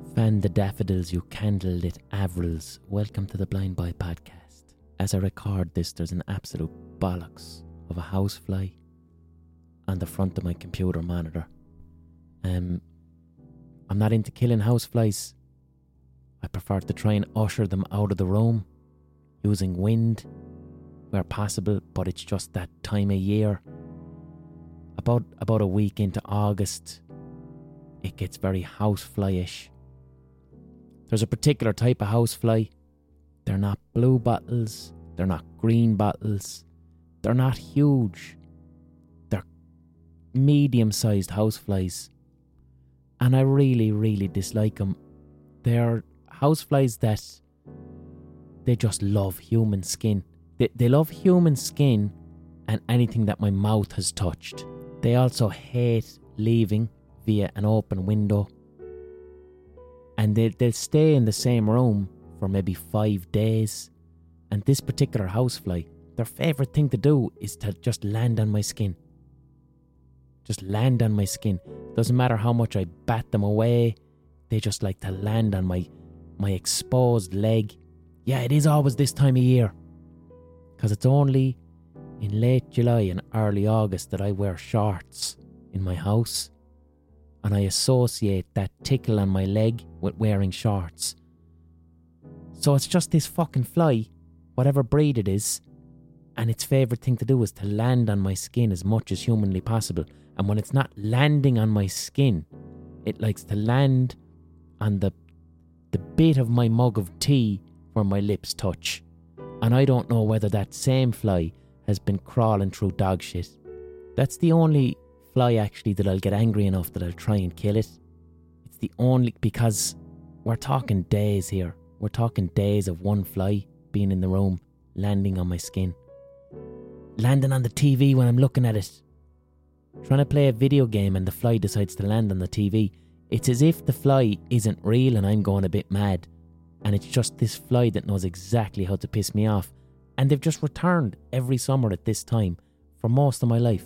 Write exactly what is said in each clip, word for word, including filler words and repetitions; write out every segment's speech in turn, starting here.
Fan the daffodils, you candlelit avrils. Welcome to the Blind Boy Podcast. As I record this, there's an absolute bollocks of a housefly on the front of my computer monitor. Um, I'm not into killing houseflies. I prefer to try and usher them out of the room using wind where possible, but it's just that time of year. About about a week into August, it gets very housefly-ish. There's a particular type of housefly. They're not blue bottles. They're not green bottles. They're not huge. They're medium-sized houseflies. And I really, really dislike them. They're houseflies that they just love human skin. They, they love human skin and anything that my mouth has touched. They also hate leaving via an open window. And they, they'll stay in the same room for maybe five days. And this particular housefly, their favourite thing to do is to just land on my skin. Just land on my skin. Doesn't matter how much I bat them away. They just like to land on my, my exposed leg. Yeah, it is always this time of year. Because it's only in late July and early August that I wear shorts in my house. And I associate that tickle on my leg with wearing shorts. So it's just this fucking fly, whatever breed it is, and its favourite thing to do is to land on my skin as much as humanly possible. And when it's not landing on my skin, it likes to land on the the bit of my mug of tea where my lips touch. And I don't know whether that same fly has been crawling through dog shit. That's the only fly actually that I'll get angry enough that I'll try and kill it. It's the only, because we're talking days here. We're talking days of one fly being in the room, landing on my skin. Landing on the T V when I'm looking at it. Trying to play a video game and the fly decides to land on the T V. It's as if the fly isn't real and I'm going a bit mad. And it's just this fly that knows exactly how to piss me off. And they've just returned every summer at this time for most of my life.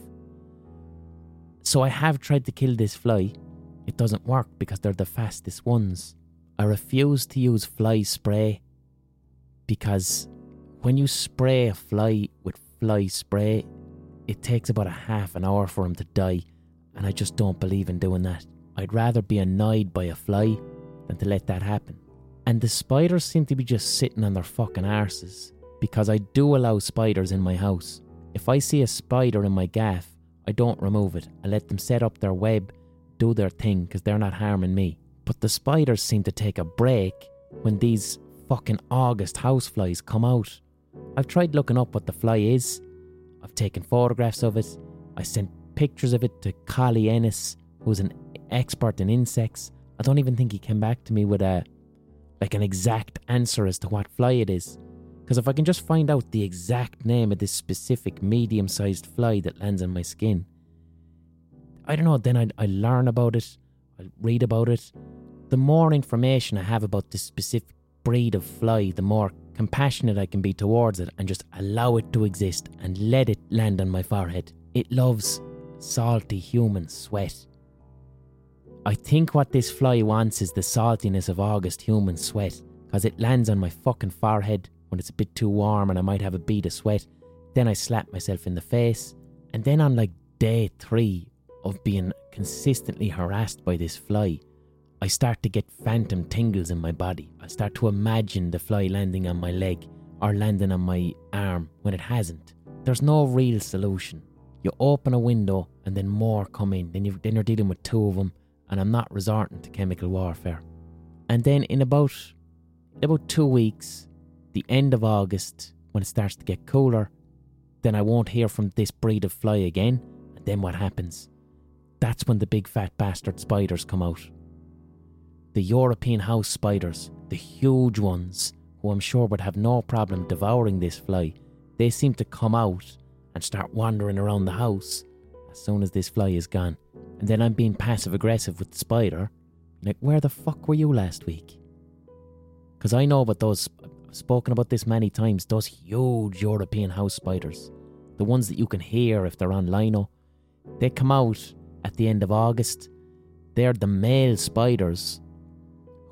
So I have tried to kill this fly. It doesn't work because they're the fastest ones. I refuse to use fly spray because when you spray a fly with fly spray, it takes about a half an hour for him to die, and I just don't believe in doing that. I'd rather be annoyed by a fly than to let that happen. And the spiders seem to be just sitting on their fucking arses because I do allow spiders in my house. If I see a spider in my gaff, I don't remove it. I let them set up their web, do their thing, because they're not harming me. But the spiders seem to take a break when these fucking August houseflies come out. I've tried looking up what the fly is. I've taken photographs of it. I sent pictures of it to Collie Ennis, who's an expert in insects. I don't even think he came back to me with a like an exact answer as to what fly it is. Because if I can just find out the exact name of this specific medium-sized fly that lands on my skin, I don't know, then I'd, I'd learn about it, I'll read about it. The more information I have about this specific breed of fly, the more compassionate I can be towards it and just allow it to exist and let it land on my forehead. It loves salty human sweat. I think what this fly wants is the saltiness of August human sweat, because it lands on my fucking forehead when it's a bit too warm and I might have a bead of sweat. Then I slap myself in the face. And then on like day three of being consistently harassed by this fly, I start to get phantom tingles in my body. I start to imagine the fly landing on my leg or landing on my arm when it hasn't. There's no real solution. You open a window and then more come in. Then, you, then you're dealing with two of them, and I'm not resorting to chemical warfare. And then in about, in about two weeks, the end of August, when it starts to get cooler, then I won't hear from this breed of fly again. And then what happens? That's when the big fat bastard spiders come out. The European house spiders, the huge ones, who I'm sure would have no problem devouring this fly, they seem to come out and start wandering around the house as soon as this fly is gone. And then I'm being passive aggressive with the spider. Like, where the fuck were you last week? Because I know about those, I've spoken about this many times, those huge European house spiders. The ones that you can hear if they're on lino. They come out at the end of August. They're the male spiders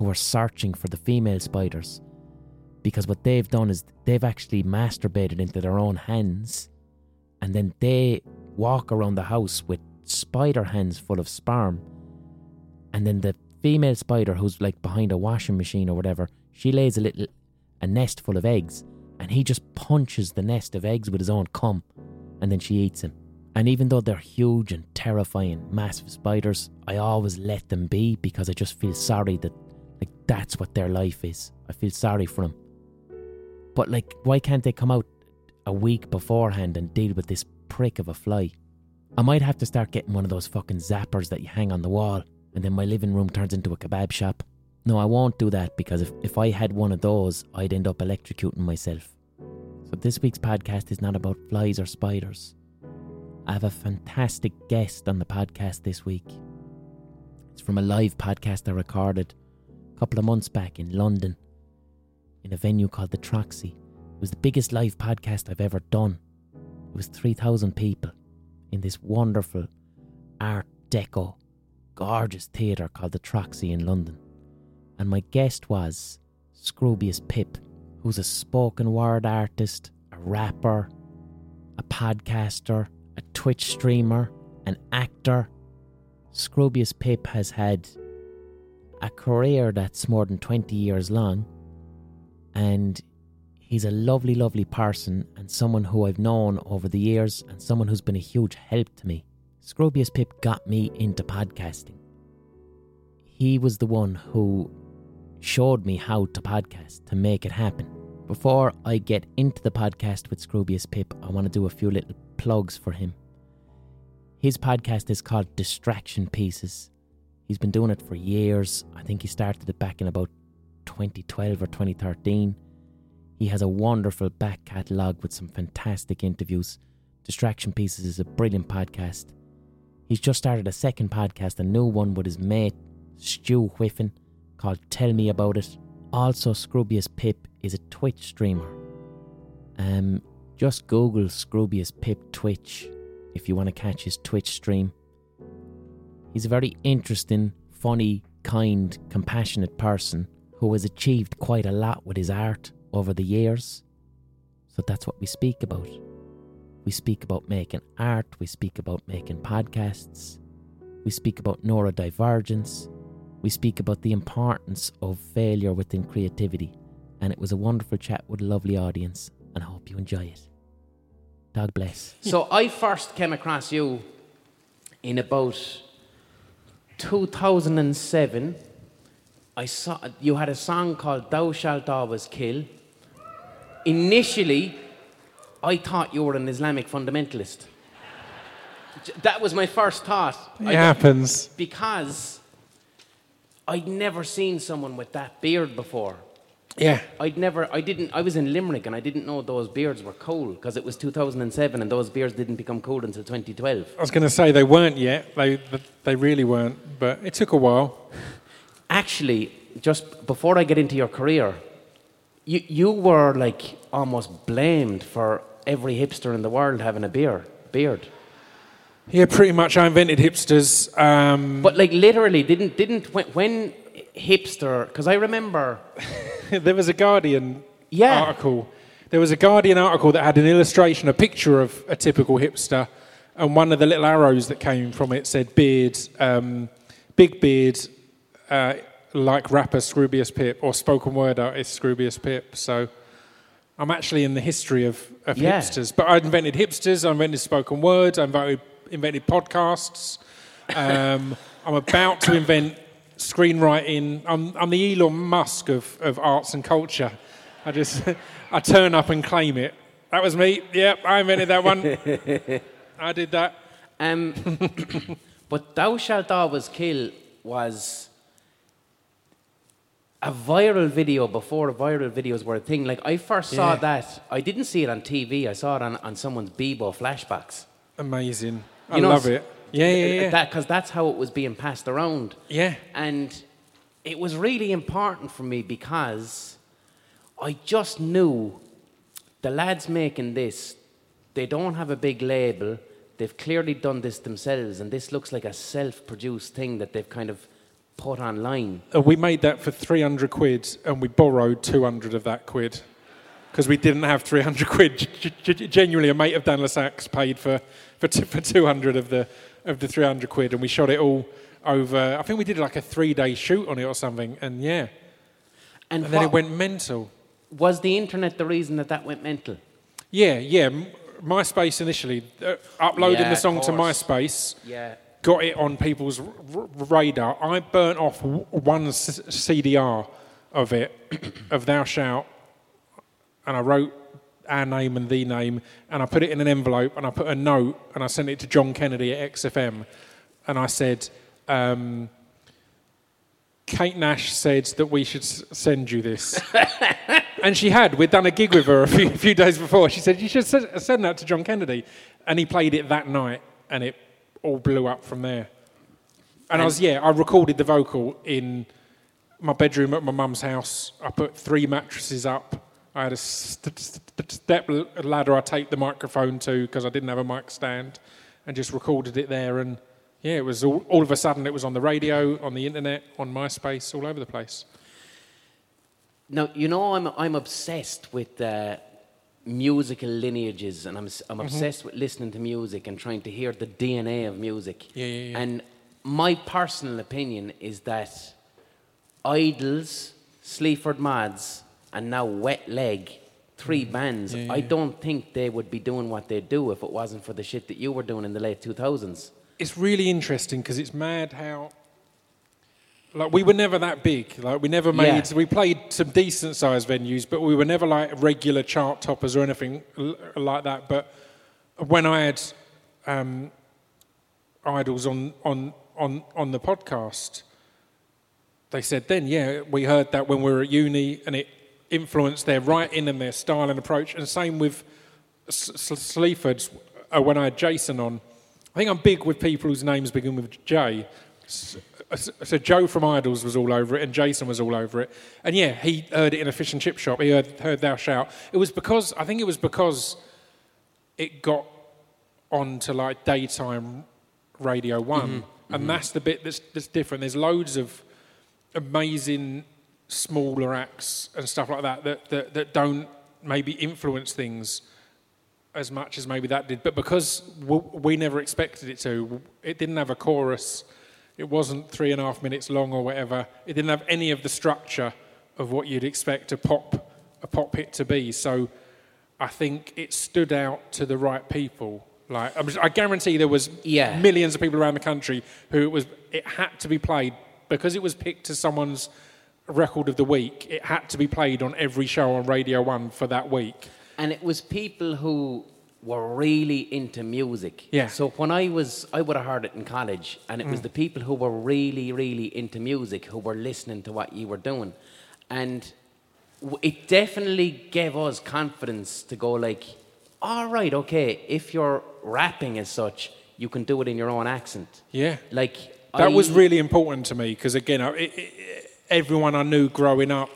who are searching for the female spiders, because what they've done is they've actually masturbated into their own hands, and then they walk around the house with spider hands full of sperm, and then the female spider, who's like behind a washing machine or whatever, she lays a little a nest full of eggs, and he just punches the nest of eggs with his own cum, and then she eats him. And even though they're huge and terrifying, massive spiders, I always let them be, because I just feel sorry that, like, that's what their life is. I feel sorry for them. But, like, why can't they come out a week beforehand and deal with this prick of a fly? I might have to start getting one of those fucking zappers that you hang on the wall, and then my living room turns into a kebab shop. No, I won't do that, because if, if I had one of those, I'd end up electrocuting myself. So this week's podcast is not about flies or spiders. I have a fantastic guest on the podcast this week. It's from a live podcast I recorded a couple of months back in London, in a venue called the Troxy. It was the biggest live podcast I've ever done. It was three thousand people in this wonderful Art Deco, gorgeous theatre called the Troxy in London. And my guest was Scroobius Pip, who's a spoken word artist, a rapper, a podcaster, a Twitch streamer, an actor. Scroobius Pip has had a career that's more than twenty years long, and he's a lovely, lovely person, and someone who I've known over the years, and someone who's been a huge help to me. Scroobius Pip got me into podcasting. He was the one who showed me how to podcast, to make it happen. Before I get into the podcast with Scroobius Pip, I want to do a few little plugs for him. His podcast is called Distraction Pieces. He's been doing it for years. I think he started it back in about twenty twelve or twenty thirteen. He has a wonderful back catalogue with some fantastic interviews. Distraction Pieces is a brilliant podcast. He's just started a second podcast, a new one with his mate Stu Whiffen, called Tell Me About It. Also, Scroobius Pip is a Twitch streamer. Um, just Google Scroobius Pip Twitch if you want to catch his Twitch stream. He's a very interesting, funny, kind, compassionate person who has achieved quite a lot with his art over the years. So that's what we speak about. We speak about making art, we speak about making podcasts, we speak about neurodivergence, we speak about the importance of failure within creativity, and it was a wonderful chat with a lovely audience, and I hope you enjoy it. God bless. So I first came across you in about two thousand seven. I saw you had a song called Thou Shalt Always Kill. Initially, I thought you were an Islamic fundamentalist. That was my first thought. It I, happens. Because I'd never seen someone with that beard before. Yeah. I'd never, I didn't, I was in Limerick and I didn't know those beards were cool because it was two thousand seven and those beards didn't become cool until twenty twelve. I was going to say they weren't yet. They they really weren't, but it took a while. Actually, just before I get into your career, you you were like almost blamed for every hipster in the world having a beard. Beard. Yeah, pretty much. I invented hipsters. Um, but like literally, didn't didn't when, when hipster? Because I remember there was a Guardian yeah. article. There was a Guardian article that had an illustration, a picture of a typical hipster, and one of the little arrows that came from it said beard, um, big beard, uh, like rapper Scroobius Pip or spoken word artist Scroobius Pip. So I'm actually in the history of, of yeah. hipsters. But I invented hipsters. I invented spoken word. I invented. invented podcasts. Um, I'm about to invent screenwriting. I'm, I'm the Elon Musk of, of arts and culture. I just, I turn up and claim it. That was me. Yep, I invented that one. I did that. Um, but Thou Shalt Always Kill was a viral video before viral videos were a thing. Like, I first saw yeah. that. I didn't see it on T V. I saw it on, on someone's Bebo flashbacks. Amazing. I you know, love it. Yeah, yeah, yeah. That, because that's how it was being passed around. Yeah. And it was really important for me because I just knew the lads making this, they don't have a big label. They've clearly done this themselves, and this looks like a self-produced thing that they've kind of put online. Uh, we made that for three hundred quid, and we borrowed two hundred of that quid because we didn't have three hundred quid. G- g- genuinely, a mate of Dan Lassax paid for for, t- for two hundred of the of the three hundred quid, and we shot it all over. I think we did like a three-day shoot on it or something, and yeah, And, and then what, it went mental. was the internet the reason that that went mental? Yeah, yeah. M- MySpace initially, uh, uploading Yeah, the song of to course. MySpace. Yeah. Got it on people's r- r- radar. I burnt off w- one s- C D R of it, of Thou Shalt, and I wrote our name and the name, and I put it in an envelope, and I put a note, and I sent it to John Kennedy at X F M, and I said, um, Kate Nash said that we should s- send you this. And she had. We'd done a gig with her a few, a few days before. She said, you should s- send that to John Kennedy. And he played it that night, and it all blew up from there. And, and I was, yeah, I recorded the vocal in my bedroom at my mum's house. I put three mattresses up. I had a st- st- step ladder I taped the microphone to because I didn't have a mic stand, and just recorded it there. And yeah, it was all, all of a sudden it was on the radio, on the internet, on MySpace, all over the place. Now, you know, I'm I'm obsessed with uh, musical lineages, and I'm s- I'm obsessed with listening to music and trying to hear the D N A of music. Yeah, yeah, yeah. And my personal opinion is that Idols, Sleaford Mods, and now Wet Leg, three bands, Yeah, yeah, I yeah. don't think they would be doing what they do if it wasn't for the shit that you were doing in the late two thousands. It's really interesting because it's mad how, like, we were never that big. Like, we never made, Yeah. we played some decent sized venues, but we were never like regular chart toppers or anything l- like that. But when I had um, Idols on, on, on, on the podcast, they said then, yeah, we heard that when we were at uni, and it influenced their writing and their style and approach. And same with S- S- Sleaford's, uh, when I had Jason on. I think I'm big with people whose names begin with J. S- So Joe from Idols was all over it, and Jason was all over it. And yeah, he heard it in a fish and chip shop. He heard, heard Thou Shalt. It was because, I think it was because it got on to like daytime Radio One. Mm-hmm. And that's the bit that's, that's different. There's loads of amazing smaller acts and stuff like that that, that that don't maybe influence things as much as maybe that did. But because w- we never expected it to, it didn't have a chorus. It wasn't three and a half minutes long or whatever. It didn't have any of the structure of what you'd expect a pop a pop hit to be. So I think it stood out to the right people. Like, I'm just- I guarantee there was Yeah. millions of people around the country who it was. It had to be played because it was picked as someone's record of the week. It had to be played on every show on Radio One for that week. And it was people who were really into music. Yeah. So when I was, I would have heard it in college, and it was the people who were really, really into music who were listening to what you were doing. And w- it definitely gave us confidence to go like, all right, okay, if you're rapping as such, you can do it in your own accent. Yeah. Like, That I- was really important to me because, again, I, it, it, everyone I knew growing up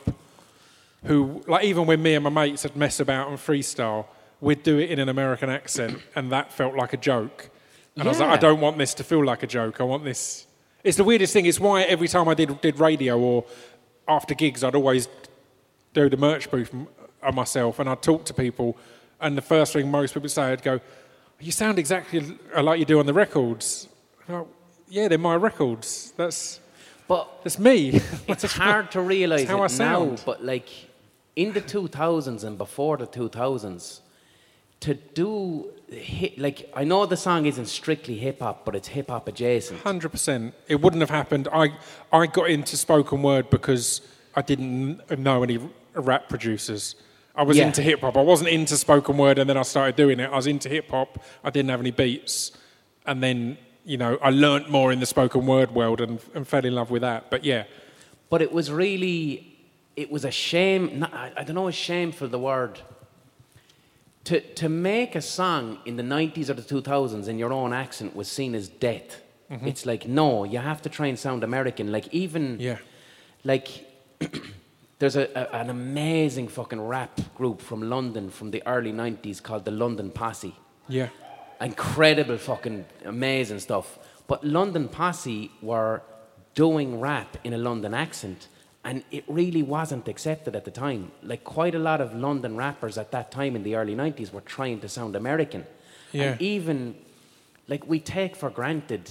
who, like, even when me and my mates would mess about and freestyle, we'd do it in an American accent, and that felt like a joke. And I was like, Yeah. I don't want this to feel like a joke. I want this. It's the weirdest thing. It's why every time I did, did radio or after gigs, I'd always do the merch booth m- uh, myself, and I'd talk to people, and the first thing most people say, I'd go, you sound exactly l- like you do on the records. I'm like, yeah, they're my records. That's But that's me. it's hard to realise it how I now, sound. but like in the two thousands and before the two thousands, to do hit, like I know the song isn't strictly hip hop, but it's hip hop adjacent. Hundred percent. It wouldn't have happened. I I got into spoken word because I didn't know any rap producers. I was Yeah. into hip hop. I wasn't into spoken word, and then I started doing it. I was into hip hop. I didn't have any beats, and then you know I learnt more in the spoken word world and, and fell in love with that. But yeah, But it was really, it was a shame. Not, I, I don't know, is shameful the word. To to make a song in the nineties or the two thousands in your own accent was seen as death. Mm-hmm. It's like no, you have to try and sound American. Like even yeah, like there's a, a an amazing fucking rap group from London from the early nineties called the London Posse. yeah, Incredible fucking amazing stuff. But London Posse were doing rap in a London accent. And it really wasn't accepted at the time. Like, quite a lot of London rappers at that time in the early nineties were trying to sound American. Yeah. And even, like, we take for granted...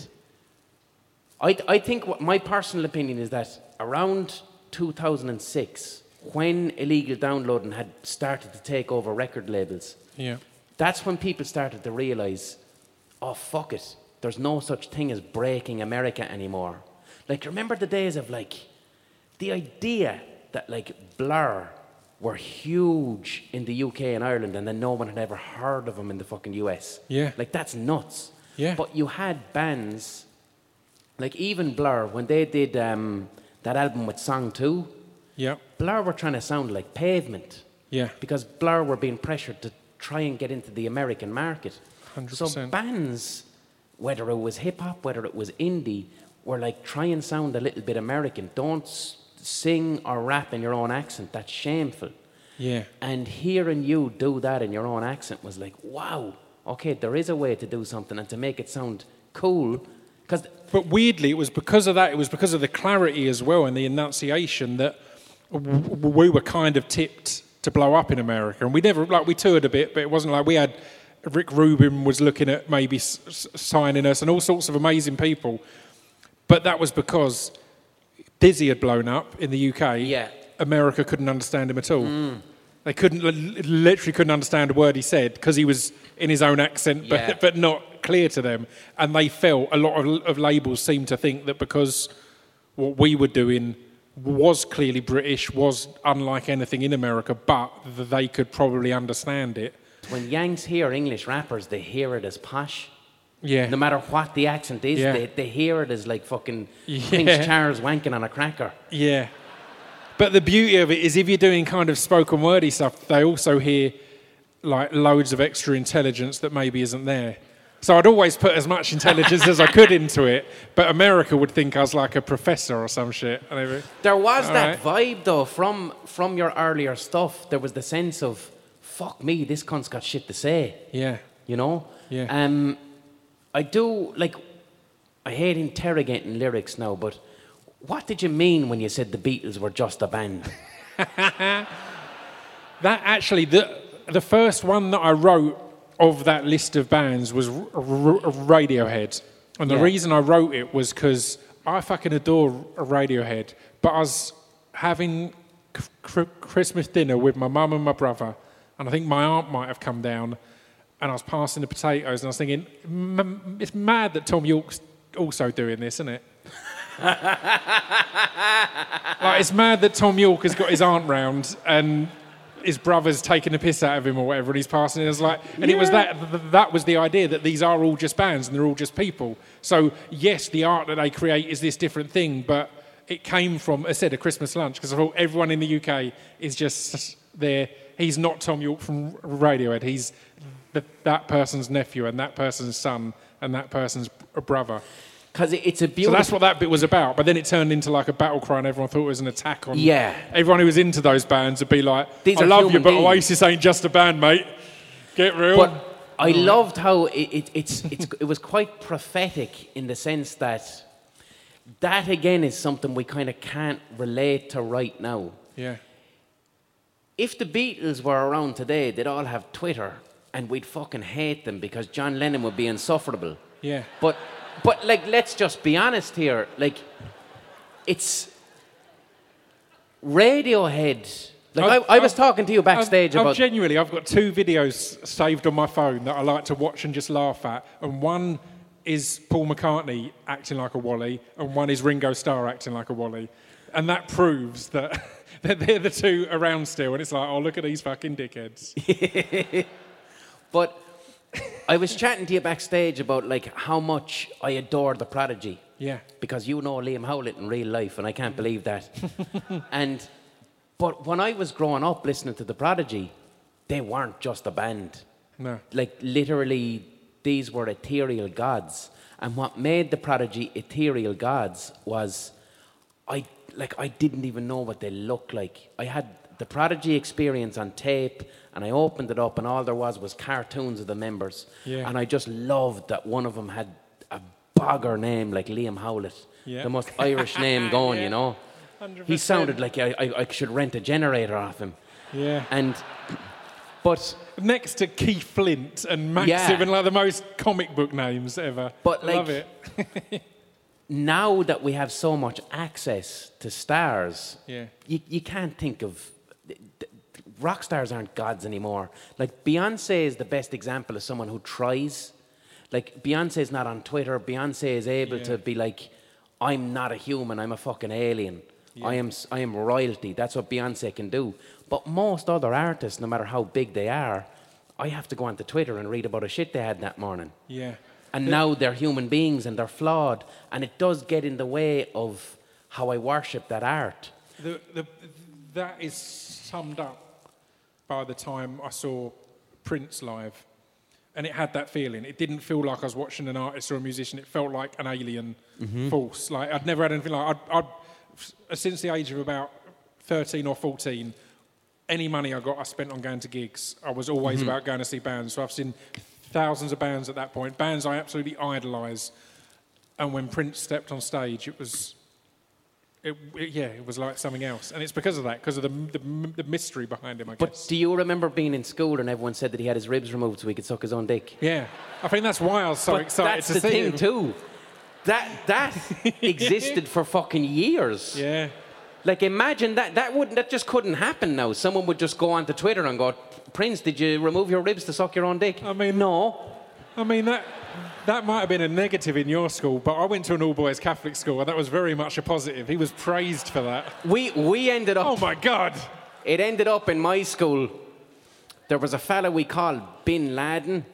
I, I think what my personal opinion is that around two thousand six, when illegal downloading had started to take over record labels, Yeah. that's when people started to realise, oh, fuck it, there's no such thing as breaking America anymore. Like, remember the days of, like... The idea that, like, Blur were huge in the U K and Ireland and then no one had ever heard of them in the fucking U S. Yeah. Like, that's nuts. Yeah. But you had bands, like even Blur, when they did um, that album with Song two, Yeah. Blur were trying to sound like Pavement. Yeah. Because Blur were being pressured to try and get into the American market. one hundred So percent. bands, whether it was hip-hop, whether it was indie, were like, try and sound a little bit American. Don't... S- sing or rap in your own accent, that's shameful. Yeah. And hearing you do that in your own accent was like, wow, okay, there is a way to do something and to make it sound cool. Cause But weirdly, it was because of that, it was because of the clarity as well and the enunciation that w- w- we were kind of tipped to blow up in America. And we never, like, we toured a bit, but it wasn't like we had, Rick Rubin was looking at maybe s- s- signing us and all sorts of amazing people. But that was because Dizzy had blown up in the U K. Yeah. America couldn't understand him at all. Mm. They couldn't, literally couldn't understand a word he said because he was in his own accent, but, Yeah. but not clear to them. And they felt, a lot of, of labels seemed to think that because what we were doing was clearly British, was unlike anything in America, but that they could probably understand it. when Yanks hear English rappers, they hear it as posh. Yeah. No matter what the accent is, Yeah. they, they hear it as like fucking Yeah. Prince Charles wanking on a cracker. Yeah. But the beauty of it is if you're doing kind of spoken wordy stuff, they also hear like loads of extra intelligence that maybe isn't there. So I'd always put as much intelligence as I could into it, but America would think I was like a professor or some shit. And they'd be, There was All that right. vibe though from from your earlier stuff. There was the sense of, fuck me, this cunt's got shit to say. yeah, You know? Yeah. Um, I do, like, I hate interrogating lyrics now, but what did you mean when you said the Beatles were just a band? that actually, the the first one that I wrote of that list of bands was R- R- Radiohead. And the Yeah. reason I wrote it was because I fucking adore Radiohead, but I was having c- cr- Christmas dinner with my mum and my brother, and I think my aunt might have come down, and I was passing the potatoes, and I was thinking, M- it's mad that Tom York's also doing this, isn't it? Like, it's mad that Tom York has got his aunt round and his brother's taking the piss out of him or whatever, and he's passing it. It was like, and it was that th- that was the idea that these are all just bands and they're all just people. So yes, the art that they create is this different thing, but it came from, I said, a Christmas lunch, because I thought everyone in the U K is just there. He's not Tom York from Radiohead. He's th- that person's nephew and that person's son and that person's b- brother. Because it's a So beautiful... that's what that bit was about. But then it turned into like a battle cry, and everyone thought it was an attack on. Yeah. Everyone who was into those bands would be like, These "I are love you, human but beings." Oasis ain't just a band, mate. Get real." But I loved how it, it, it's, it's, it was quite prophetic in the sense that that, again, is something we kind of can't relate to right now. yeah, If the Beatles were around today, they'd all have Twitter, and we'd fucking hate them because John Lennon would be insufferable. yeah, But, but like, let's just be honest here. Like, it's Radiohead. Like, I've- I, I was I've- talking to you backstage I've, I've about. genuinely, I've got two videos saved on my phone that I like to watch and just laugh at, and one is Paul McCartney acting like a Wally, and one is Ringo Starr acting like a Wally, and that proves that that they're the two around still. And it's like, oh, look at these fucking dickheads. But I was chatting to you backstage about like how much I adore the Prodigy. Yeah. Because you know Liam Howlett in real life, and I can't believe that. and but when I was growing up listening to the Prodigy, they weren't just a band. No. Like literally, these were ethereal gods. And what made the Prodigy ethereal gods was, I like I didn't even know what they looked like. I had the Prodigy experience on tape, and I opened it up, and all there was was cartoons of the members. Yeah. And I just loved that one of them had a bogger name like Liam Howlett. Yeah. The most Irish name going, Yeah. you know. one hundred percent. He sounded like I, I, I should rent a generator off him. Yeah. And, but, Next to Keith Flint and Maxim Yeah. and like the most comic book names ever. But, I love like- it. now that we have so much access to stars, Yeah. you, you can't think of... Rock stars aren't gods anymore. Like, Beyonce is the best example of someone who tries. Like, Beyonce's not on Twitter. Beyonce is able Yeah. to be like, I'm not a human, I'm a fucking alien. Yeah. I am s- I am royalty. That's what Beyonce can do. But most other artists, no matter how big they are, I have to go onto Twitter and read about a shit they had that morning. Yeah. And now they're human beings and they're flawed. And it does get in the way of how I worship that art. The, the, that is summed up by the time I saw Prince live. And it had that feeling. It didn't feel like I was watching an artist or a musician. It felt like an alien force. Like, I'd never had anything like... I'd, I'd, since the age of about thirteen or fourteen, any money I got, I spent on going to gigs. I was always about going to see bands. So I've seen thousands of bands at that point, bands I absolutely idolise. And when Prince stepped on stage, it was... It, it, yeah, it was like something else. And it's because of that, because of the, the, the mystery behind him, I But guess. do you remember being in school and everyone said that he had his ribs removed so he could suck his own dick? Yeah. I think that's why I was so but excited that's to the see thing him. too. That that existed for fucking years. Yeah. Like imagine that that wouldn't that just couldn't happen now. Someone would just go onto Twitter and go, Prince, did you remove your ribs to suck your own dick? I mean- no. I mean, that that might have been a negative in your school, but I went to an all-boys Catholic school, and that was very much a positive. He was praised for that. We we ended up Oh, my God. It ended up in my school. There was a fella we called Bin Laden.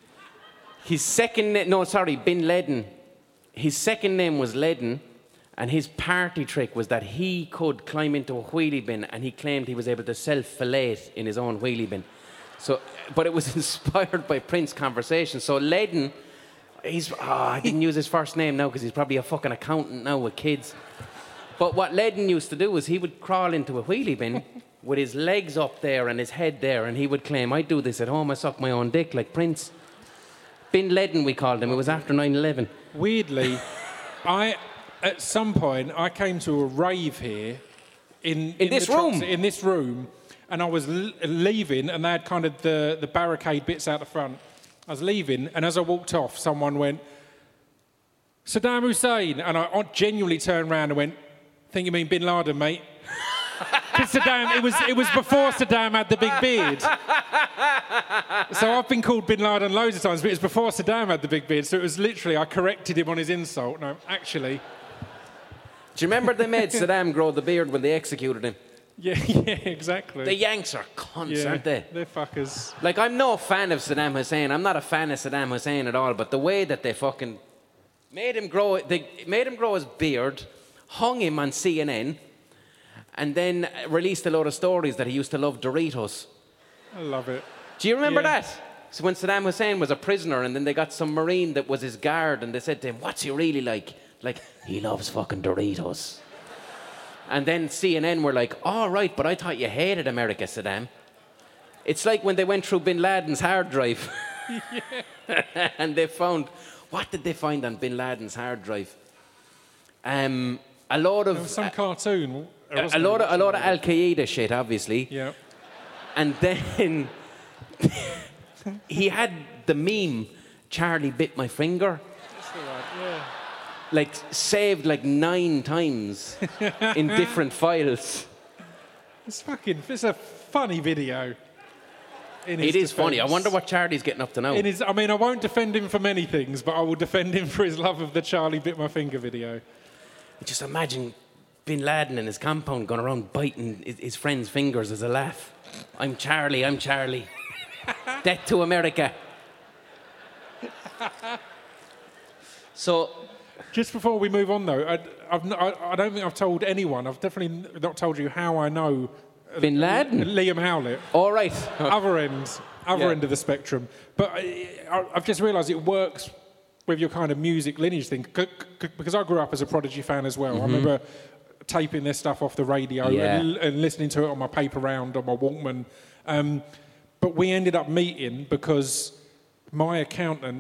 His second name, no, sorry, Bin Laden. His second name was Laden, and his party trick was that he could climb into a wheelie bin, and he claimed he was able to self-fillet in his own wheelie bin. So, but it was inspired by Prince conversation. So Laden, he's, oh, I didn't use his first name now because he's probably a fucking accountant now with kids. But what Laden used to do was he would crawl into a wheelie bin with his legs up there and his head there, and he would claim, I do this at home, I suck my own dick like Prince. Bin Laden, we called him. It was after nine eleven. Weirdly, I at some point, I came to a rave here in... In this the trucks- room? In this room, and I was l- leaving, and they had kind of the, the barricade bits out the front. I was leaving, and as I walked off, someone went, Saddam Hussein, and I, I genuinely turned around and went, think you mean Bin Laden, mate? Because Saddam, it was, it was before Saddam had the big beard. So I've been called Bin Laden loads of times, but it was before Saddam had the big beard, so it was literally, I corrected him on his insult. No, actually... Do you remember they made Saddam grow the beard when they executed him? Yeah, yeah, exactly. The Yanks are cunts, yeah, aren't they? They're fuckers. Like, I'm no fan of Saddam Hussein. I'm not a fan of Saddam Hussein at all, but the way that they fucking made him grow, they made him grow his beard, hung him on C N N, and then released a load of stories that he used to love Doritos. I love it. Do you remember Yeah. that? So when Saddam Hussein was a prisoner, and then they got some Marine that was his guard, and they said to him, what's he really like? Like, he loves fucking Doritos. And then C N N were like, all right, but I thought you hated America, Saddam. It's like when they went through Bin Laden's hard drive. And they found, what did they find on Bin Laden's hard drive? Um, a lot of... There was some cartoon. a, a lot of, a lot of Al Qaeda shit, obviously. Yeah. And then he had the meme, Charlie bit my finger. That's all right, yeah. Like, saved like nine times in different files. It's fucking, it's a funny video. In his It is funny. I defence. wonder what Charlie's getting up to now. In his, I mean, I won't defend him for many things, but I will defend him for his love of the Charlie bit my finger video. Just imagine Bin Laden in his compound going around biting his, his friends' fingers as a laugh. I'm Charlie, I'm Charlie. Death to America. So, Just before we move on, though, I, I've, n- I, I don't think I've told anyone. I've definitely n- not told you how I know Bin Laden? Liam Howlett. all right. Other end, other Yeah. end of the spectrum. But I, I, I've just realised it works with your kind of music lineage thing, c- c- because I grew up as a Prodigy fan as well. I remember taping this stuff off the radio Yeah. and, and listening to it on my paper round, on my Walkman. Um, but we ended up meeting because my accountant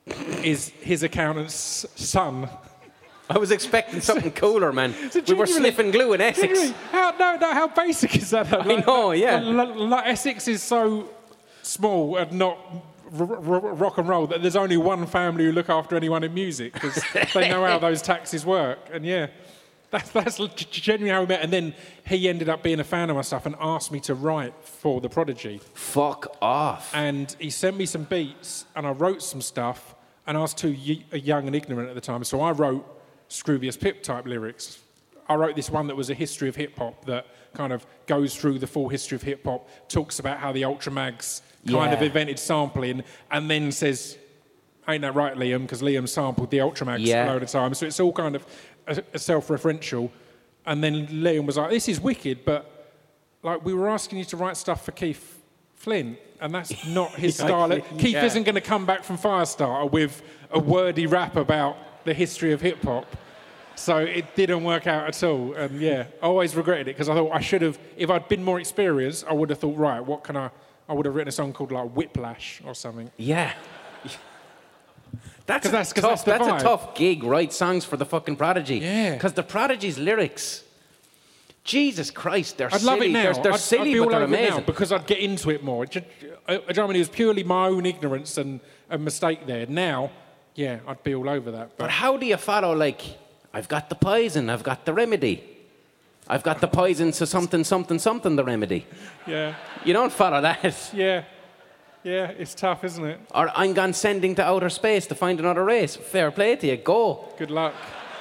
is his accountant's son. I was expecting something cooler, man. So We were genuinely- sniffing glue in Essex. Genuinely, How, no, no, how basic is that? Though? I know, yeah. Like, like Essex is so small and not r- r- rock and roll that there's only one family who look after anyone in music because they know how those taxes work. And yeah, that's, that's g- genuinely how we met. And then he ended up being a fan of my stuff and asked me to write for The Prodigy. Fuck off. And he sent me some beats and I wrote some stuff and I was too y- young and ignorant at the time. So I wrote Scroobius Pip type lyrics. I wrote this one that was a history of hip hop that kind of goes through the full history of hip hop, talks about how the Ultramags kind Yeah. of invented sampling, and then says, "Ain't that right, Liam?" Because Liam sampled the Ultramags Yeah. a load of times. So it's all kind of a, a self-referential. And then Liam was like, "This is wicked, but like we were asking you to write stuff for Keith Flint, and that's not his style. Keith Yeah. isn't going to come back from Firestarter with a wordy rap about the history of hip hop." So it didn't work out at all. And yeah, I always regretted it because I thought I should have, if I'd been more experienced, I would have thought, right, what can I, I would have written a song called like Whiplash or something. Yeah. That's, 'Cause a that's- 'cause tough, that's the that's a vibe. tough gig, write songs for the fucking Prodigy. Yeah. Because the Prodigy's lyrics, Jesus Christ, they're I'd silly. love it now. They're, they're I'd, silly, I'd be but all they're over it now amazing. because I'd get into it more. It just, I, I, do you know what I mean? It was purely my own ignorance and a mistake there. Now, yeah, I'd be all over that. But But how do you follow, like, I've got the poison, I've got the remedy. I've got the poison, so something, something, something, the remedy. yeah, You don't follow that. yeah, yeah, it's tough, isn't it? Or I'm gone sending to outer space to find another race. Fair play to you, go. Good luck.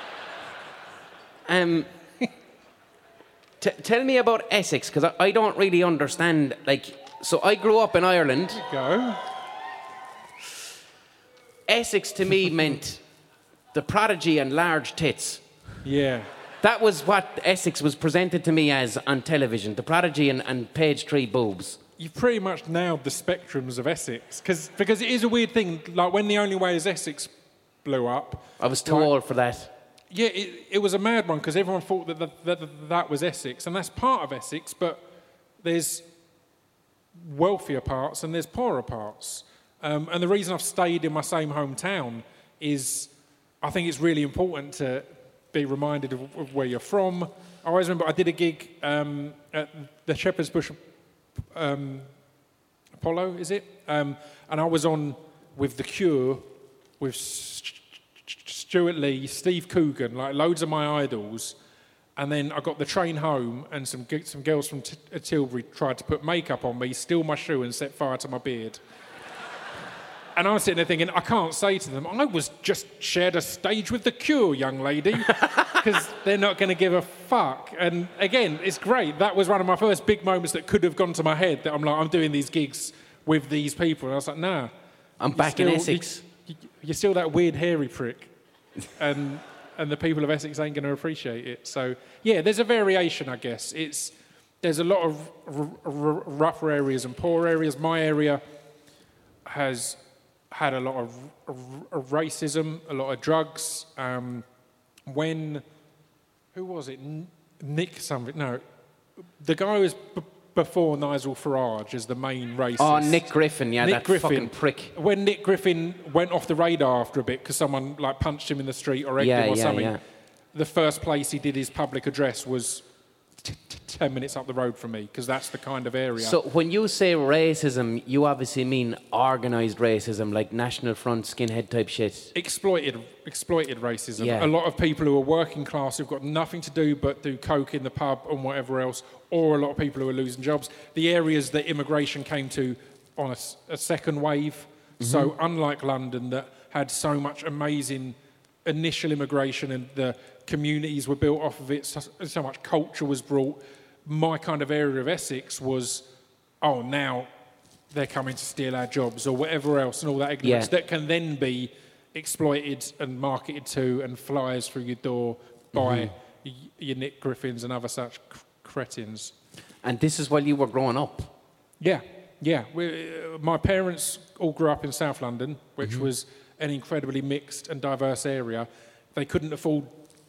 Um, t- tell me about Essex, because I, I don't really understand. Like, so I grew up in Ireland. Go. Essex to me meant the Prodigy and large tits. Yeah. That was what Essex was presented to me as on television. The Prodigy and, and page three boobs. You've pretty much nailed the spectrums of Essex, Cause, because it is a weird thing. Like when The Only Way Is Essex blew up, I was too Right. old for that. yeah, it, it was a mad one because everyone thought that that, that that that was Essex, and that's part of Essex. But there's wealthier parts and there's poorer parts. Um, and the reason I've stayed in my same hometown is I think it's really important to be reminded of, of where you're from. I always remember I did a gig um, at the Shepherd's Bush um, Apollo, is it? Um, and I was on with The Cure, with St- Stuart Lee, Steve Coogan, like loads of my idols. And then I got the train home, and some g- some girls from T- Tilbury tried to put makeup on me, steal my shoe, and set fire to my beard. And I was sitting there thinking, I can't say to them, I was just shared a stage with The Cure, young lady, because they're not going to give a fuck. And again, it's great. That was one of my first big moments that could have gone to my head, that I'm like, I'm doing these gigs with these people. And I was like, nah. I'm you're back still- in Essex. You, you're still that weird, hairy prick. And, and the people of Essex ain't going to appreciate it. So, yeah, there's a variation, I guess. It's There's a lot of r- r- rougher areas and poor areas. My area has had a lot of r- r- racism, a lot of drugs. Um, when, who was it? N- Nick something, no. The guy who was b- before Nigel Farage as the main racist. Oh, Nick Griffin, yeah, Nick that Griffin. fucking prick. When Nick Griffin went off the radar after a bit because someone like punched him in the street or egged Yeah, him or yeah, something, yeah. the first place he did his public address was t- t- ten minutes up the road from me because that's the kind of area. So when you say racism, you obviously mean organised racism, like National Front skinhead type shit. exploited exploited racism. Yeah. A lot of people who are working class who've got nothing to do but do coke in the pub and whatever else, or a lot of people who are losing jobs. The areas that immigration came to on a, s- a second wave. Mm-hmm. So unlike London that had so much amazing initial immigration and the communities were built off of it, so, so much culture was brought. My kind of area of Essex was, oh, now they're coming to steal our jobs or whatever else and all that ignorance Yeah. that can then be exploited and marketed to and flies through your door by Mm-hmm. y- your Nick Griffins and other such c- cretins. And this is while you were growing up. Yeah, yeah. We, uh, my parents all grew up in South London, which Mm-hmm. was an incredibly mixed and diverse area. They couldn't afford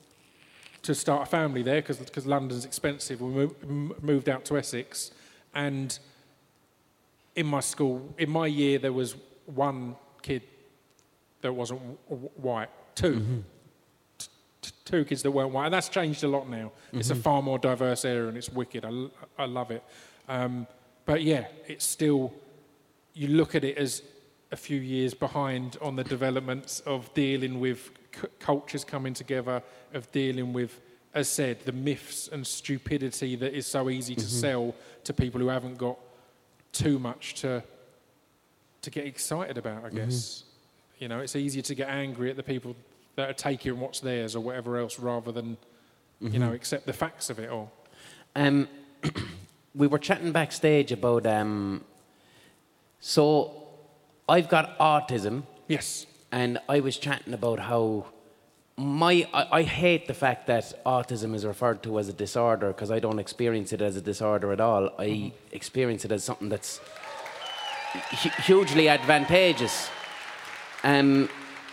to start a family there because London's expensive. We mo- m- moved out to Essex, and in my school, in my year, there was one kid that wasn't w- white. Two. Mm-hmm. T- t- two kids that weren't white. And that's changed a lot now. Mm-hmm. It's a far more diverse area and it's wicked. I, l- I love it. Um, but yeah, it's still, you look at it as a few years behind on the developments of dealing with c- cultures coming together, of dealing with, as said, the myths and stupidity that is so easy to mm-hmm. sell to people who haven't got too much to to get excited about, I guess. Mm-hmm. You know, it's easier to get angry at the people that are taking what's theirs or whatever else rather than, mm-hmm. you know, accept the facts of it all. Um, we were chatting backstage about, um, so I've got autism. Yes. And I was chatting about how my, I, I hate the fact that autism is referred to as a disorder because I don't experience it as a disorder at all. I mm-hmm. experience it as something that's hu- hugely advantageous. Um,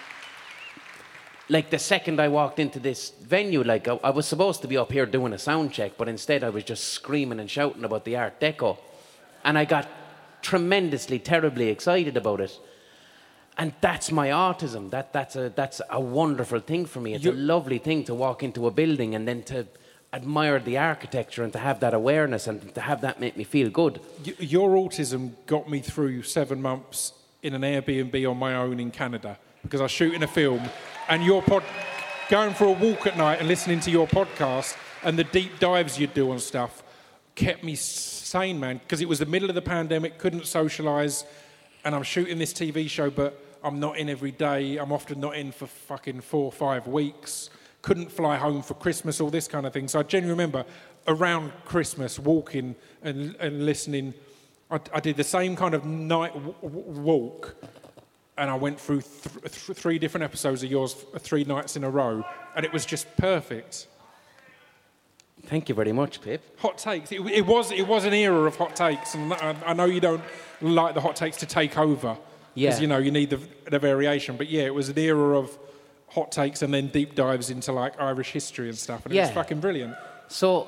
like the second I walked into this venue, like I, I was supposed to be up here doing a sound check, but instead I was just screaming and shouting about the Art Deco. And I got tremendously, terribly excited about it. And that's my autism. That, that's, a, that's a wonderful thing for me. It's you, a lovely thing to walk into a building and then to admire the architecture and to have that awareness and to have that make me feel good. Your autism got me through seven months in an Airbnb on my own in Canada because I was shooting a film and your pod, going for a walk at night and listening to your podcast and the deep dives you'd do on stuff kept me sane, man, because it was the middle of the pandemic, couldn't socialise, and I'm shooting this T V show, but I'm not in every day. I'm often not in for fucking four or five weeks. Couldn't fly home for Christmas, all this kind of thing. So I genuinely remember around Christmas walking and, and listening. I, I did the same kind of night w- w- walk, and I went through th- th- three different episodes of yours three nights in a row, and it was just perfect. Thank you very much, Pip. Hot takes. It, it was it was an era of hot takes, and I, I know you don't like the hot takes to take over. Because, yeah. you know, you need the, the variation. But, yeah, it was an era of hot takes and then deep dives into, like, Irish history and stuff. And yeah. It was fucking brilliant. So,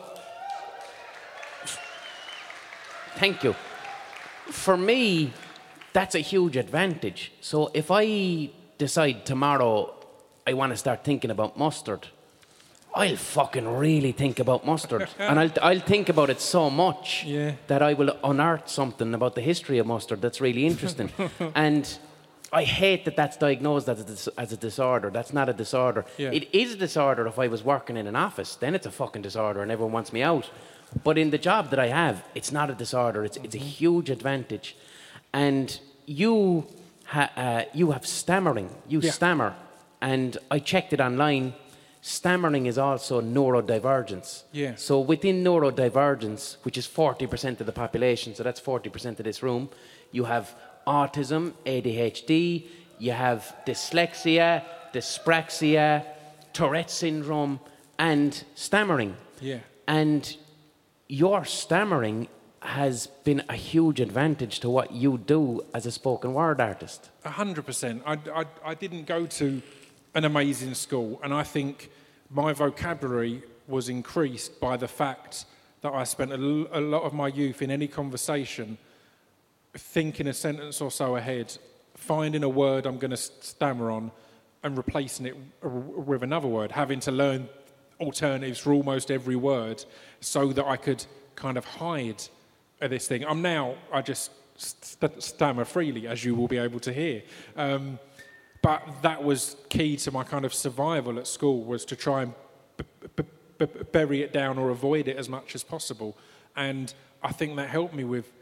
thank you. For me, that's a huge advantage. So if I decide tomorrow I want to start thinking about mustard, I'll fucking really think about mustard. And I'll, I'll think about it so much yeah. that I will unearth something about the history of mustard that's really interesting. And I hate that that's diagnosed as a, dis- as a disorder. That's not a disorder. Yeah. It is a disorder if I was working in an office. Then it's a fucking disorder and everyone wants me out. But in the job that I have, it's not a disorder. It's, it's a huge advantage. And you, ha- uh, you have stammering. You yeah. stammer. And I checked it online. Stammering is also neurodivergence. Yeah. So within neurodivergence, which is forty percent of the population, so that's forty percent of this room, you have autism, A D H D, you have dyslexia, dyspraxia, Tourette syndrome, and stammering. Yeah. And your stammering has been a huge advantage to what you do as a spoken word artist. A hundred percent. I, I, I didn't go to an amazing school, and I think my vocabulary was increased by the fact that I spent a, l- a lot of my youth in any conversation thinking a sentence or so ahead, finding a word I'm going to stammer on and replacing it with another word, having to learn alternatives for almost every word so that I could kind of hide this thing. I'm now, I just st- stammer freely, as you will be able to hear. Um, But that was key to my kind of survival at school, was to try and b- b- b- bury it down or avoid it as much as possible. And I think that helped me with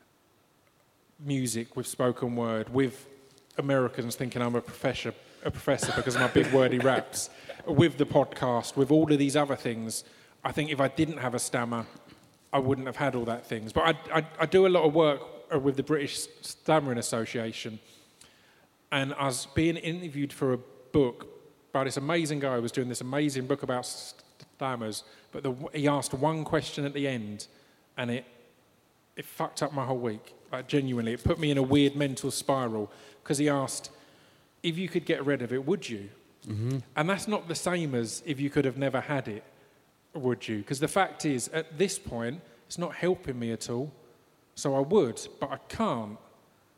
music, with spoken word, with Americans thinking I'm a professor, a professor because of my big wordy raps, with the podcast, with all of these other things. I think if I didn't have a stammer, I wouldn't have had all that things. But I, I, I do a lot of work with the British Stammering Association. And I was being interviewed for a book by this amazing guy who was doing this amazing book about stammers. But the, he asked one question at the end, and it it fucked up my whole week. Like, genuinely, it put me in a weird mental spiral. Because he asked, if you could get rid of it, would you? Mm-hmm. And that's not the same as if you could have never had it, would you? Because the fact is, at this point, it's not helping me at all. So I would, but I can't.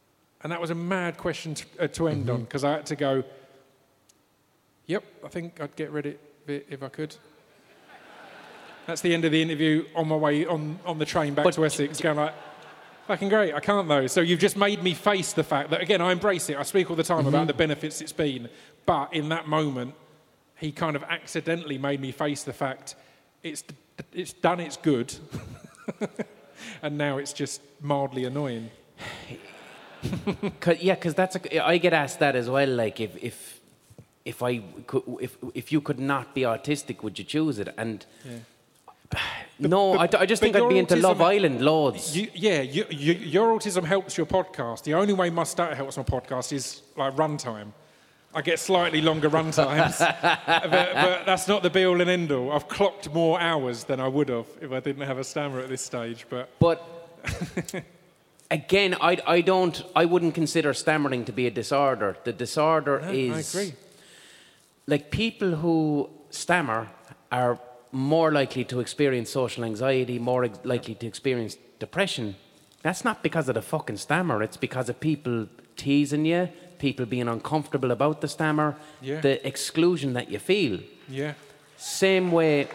And that was a mad question to, uh, to end mm-hmm. on, because I had to go, yep, I think I'd get rid of it if I could. That's the end of the interview on my way on, on the train back but to Essex, going like, fucking great, I can't though. So you've just made me face the fact that, again, I embrace it. I speak all the time mm-hmm. about the benefits it's been. But in that moment, he kind of accidentally made me face the fact it's it's done its good, and now it's just mildly annoying. Cause, yeah, because that's a, I get asked that as well. Like, if if if I could, if if you could not be autistic, would you choose it? And yeah. no, but, I, I just think I'd be into Love Island loads. You, yeah, you, you, your autism helps your podcast. The only way my stutter helps my podcast is like runtime. I get slightly longer run times, but, but that's not the be-all and end-all. I've clocked more hours than I would have if I didn't have a stammer at this stage. But, but again, I, I don't, I wouldn't consider stammering to be a disorder. The disorder no, is, I agree. Like, people who stammer are more likely to experience social anxiety, more ex- likely to experience depression. That's not because of the fucking stammer. It's because of people teasing you, people being uncomfortable about the stammer, yeah. the exclusion that you feel. Yeah. Same way,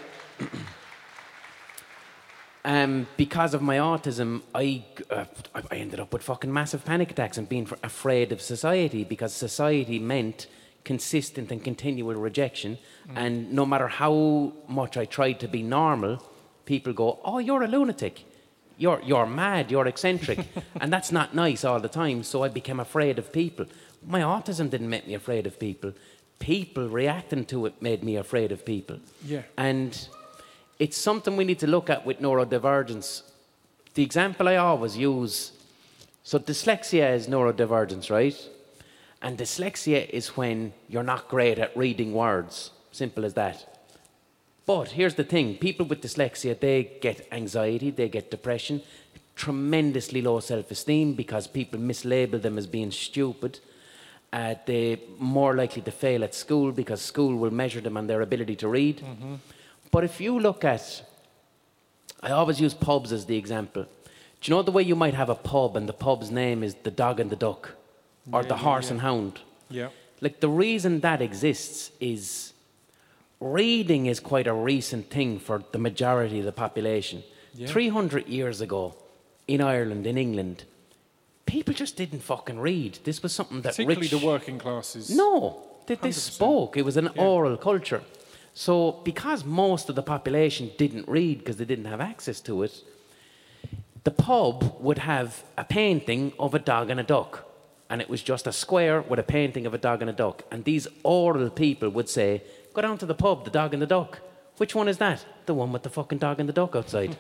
um, because of my autism, I, uh, I ended up with fucking massive panic attacks and being afraid of society, because society meant consistent and continual rejection. Mm. And no matter how much I tried to be normal, people go, oh, you're a lunatic. You're, you're mad, you're eccentric. And that's not nice all the time, so I became afraid of people. My autism didn't make me afraid of people. People reacting to it made me afraid of people. Yeah. And it's something we need to look at with neurodivergence. The example I always use, so dyslexia is neurodivergence, right? And dyslexia is when you're not great at reading words. Simple as that. But here's the thing, people with dyslexia, they get anxiety, they get depression, tremendously low self-esteem because people mislabel them as being stupid. Uh, they're more likely to fail at school because school will measure them on their ability to read. Mm-hmm. But if you look at, I always use pubs as the example. Do you know the way you might have a pub and the pub's name is the Dog and the Duck or yeah, the yeah, Horse yeah. and Hound? Yeah. Like, the reason that exists is reading is quite a recent thing for the majority of the population. Yeah. three hundred years ago, in Ireland, in England, people just didn't fucking read. This was something that Particularly rich... the working classes. No, they, they spoke. It was an yeah. oral culture. So because most of the population didn't read because they didn't have access to it, the pub would have a painting of a dog and a duck. And it was just a square with a painting of a dog and a duck. And these oral people would say, go down to the pub, the Dog and the Duck. Which one is that? The one with the fucking dog and the duck outside.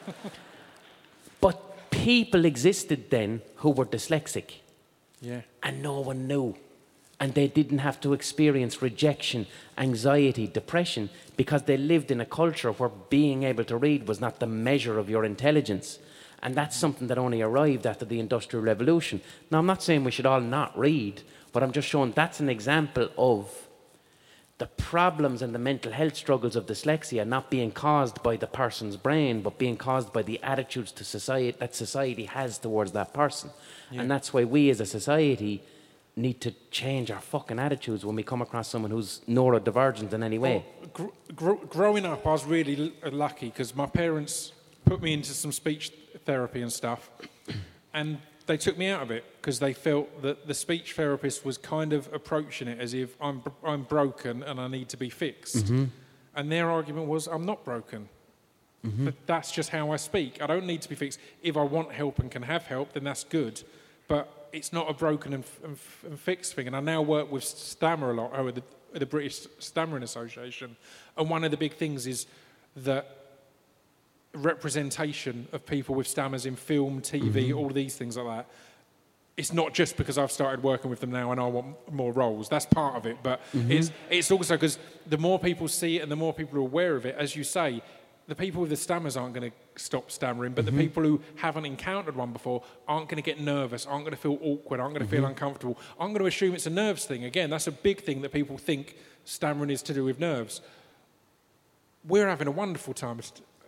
But people existed then who were dyslexic. Yeah. And no one knew. And they didn't have to experience rejection, anxiety, depression, because they lived in a culture where being able to read was not the measure of your intelligence. And that's something that only arrived after the Industrial Revolution. Now, I'm not saying we should all not read, but I'm just showing that's an example of the problems and the mental health struggles of dyslexia not being caused by the person's brain, but being caused by the attitudes to society that society has towards that person. Yeah. And that's why we as a society need to change our fucking attitudes when we come across someone who's neurodivergent in any way. Well, gr- gr- growing up, I was really l- lucky because my parents put me into some speech therapy and stuff, and they took me out of it because they felt that the speech therapist was kind of approaching it as if I'm I'm broken and I need to be fixed. Mm-hmm. And their argument was, I'm not broken. Mm-hmm. But that's just how I speak. I don't need to be fixed. If I want help and can have help, then that's good. But it's not a broken and, and, and fixed thing. And I now work with Stammer a lot, or with the, with the British Stammering Association. And one of the big things is that representation of people with stammers in film, T V, mm-hmm. all of these things like that. It's not just because I've started working with them now and I want more roles. That's part of it. But mm-hmm. it's it's also because the more people see it and the more people are aware of it, as you say, the people with the stammers aren't going to stop stammering, but mm-hmm. the people who haven't encountered one before aren't going to get nervous, aren't going to feel awkward, aren't going to mm-hmm. feel uncomfortable, aren't going to assume it's a nerves thing. Again, that's a big thing that people think stammering is to do with nerves. We're having a wonderful time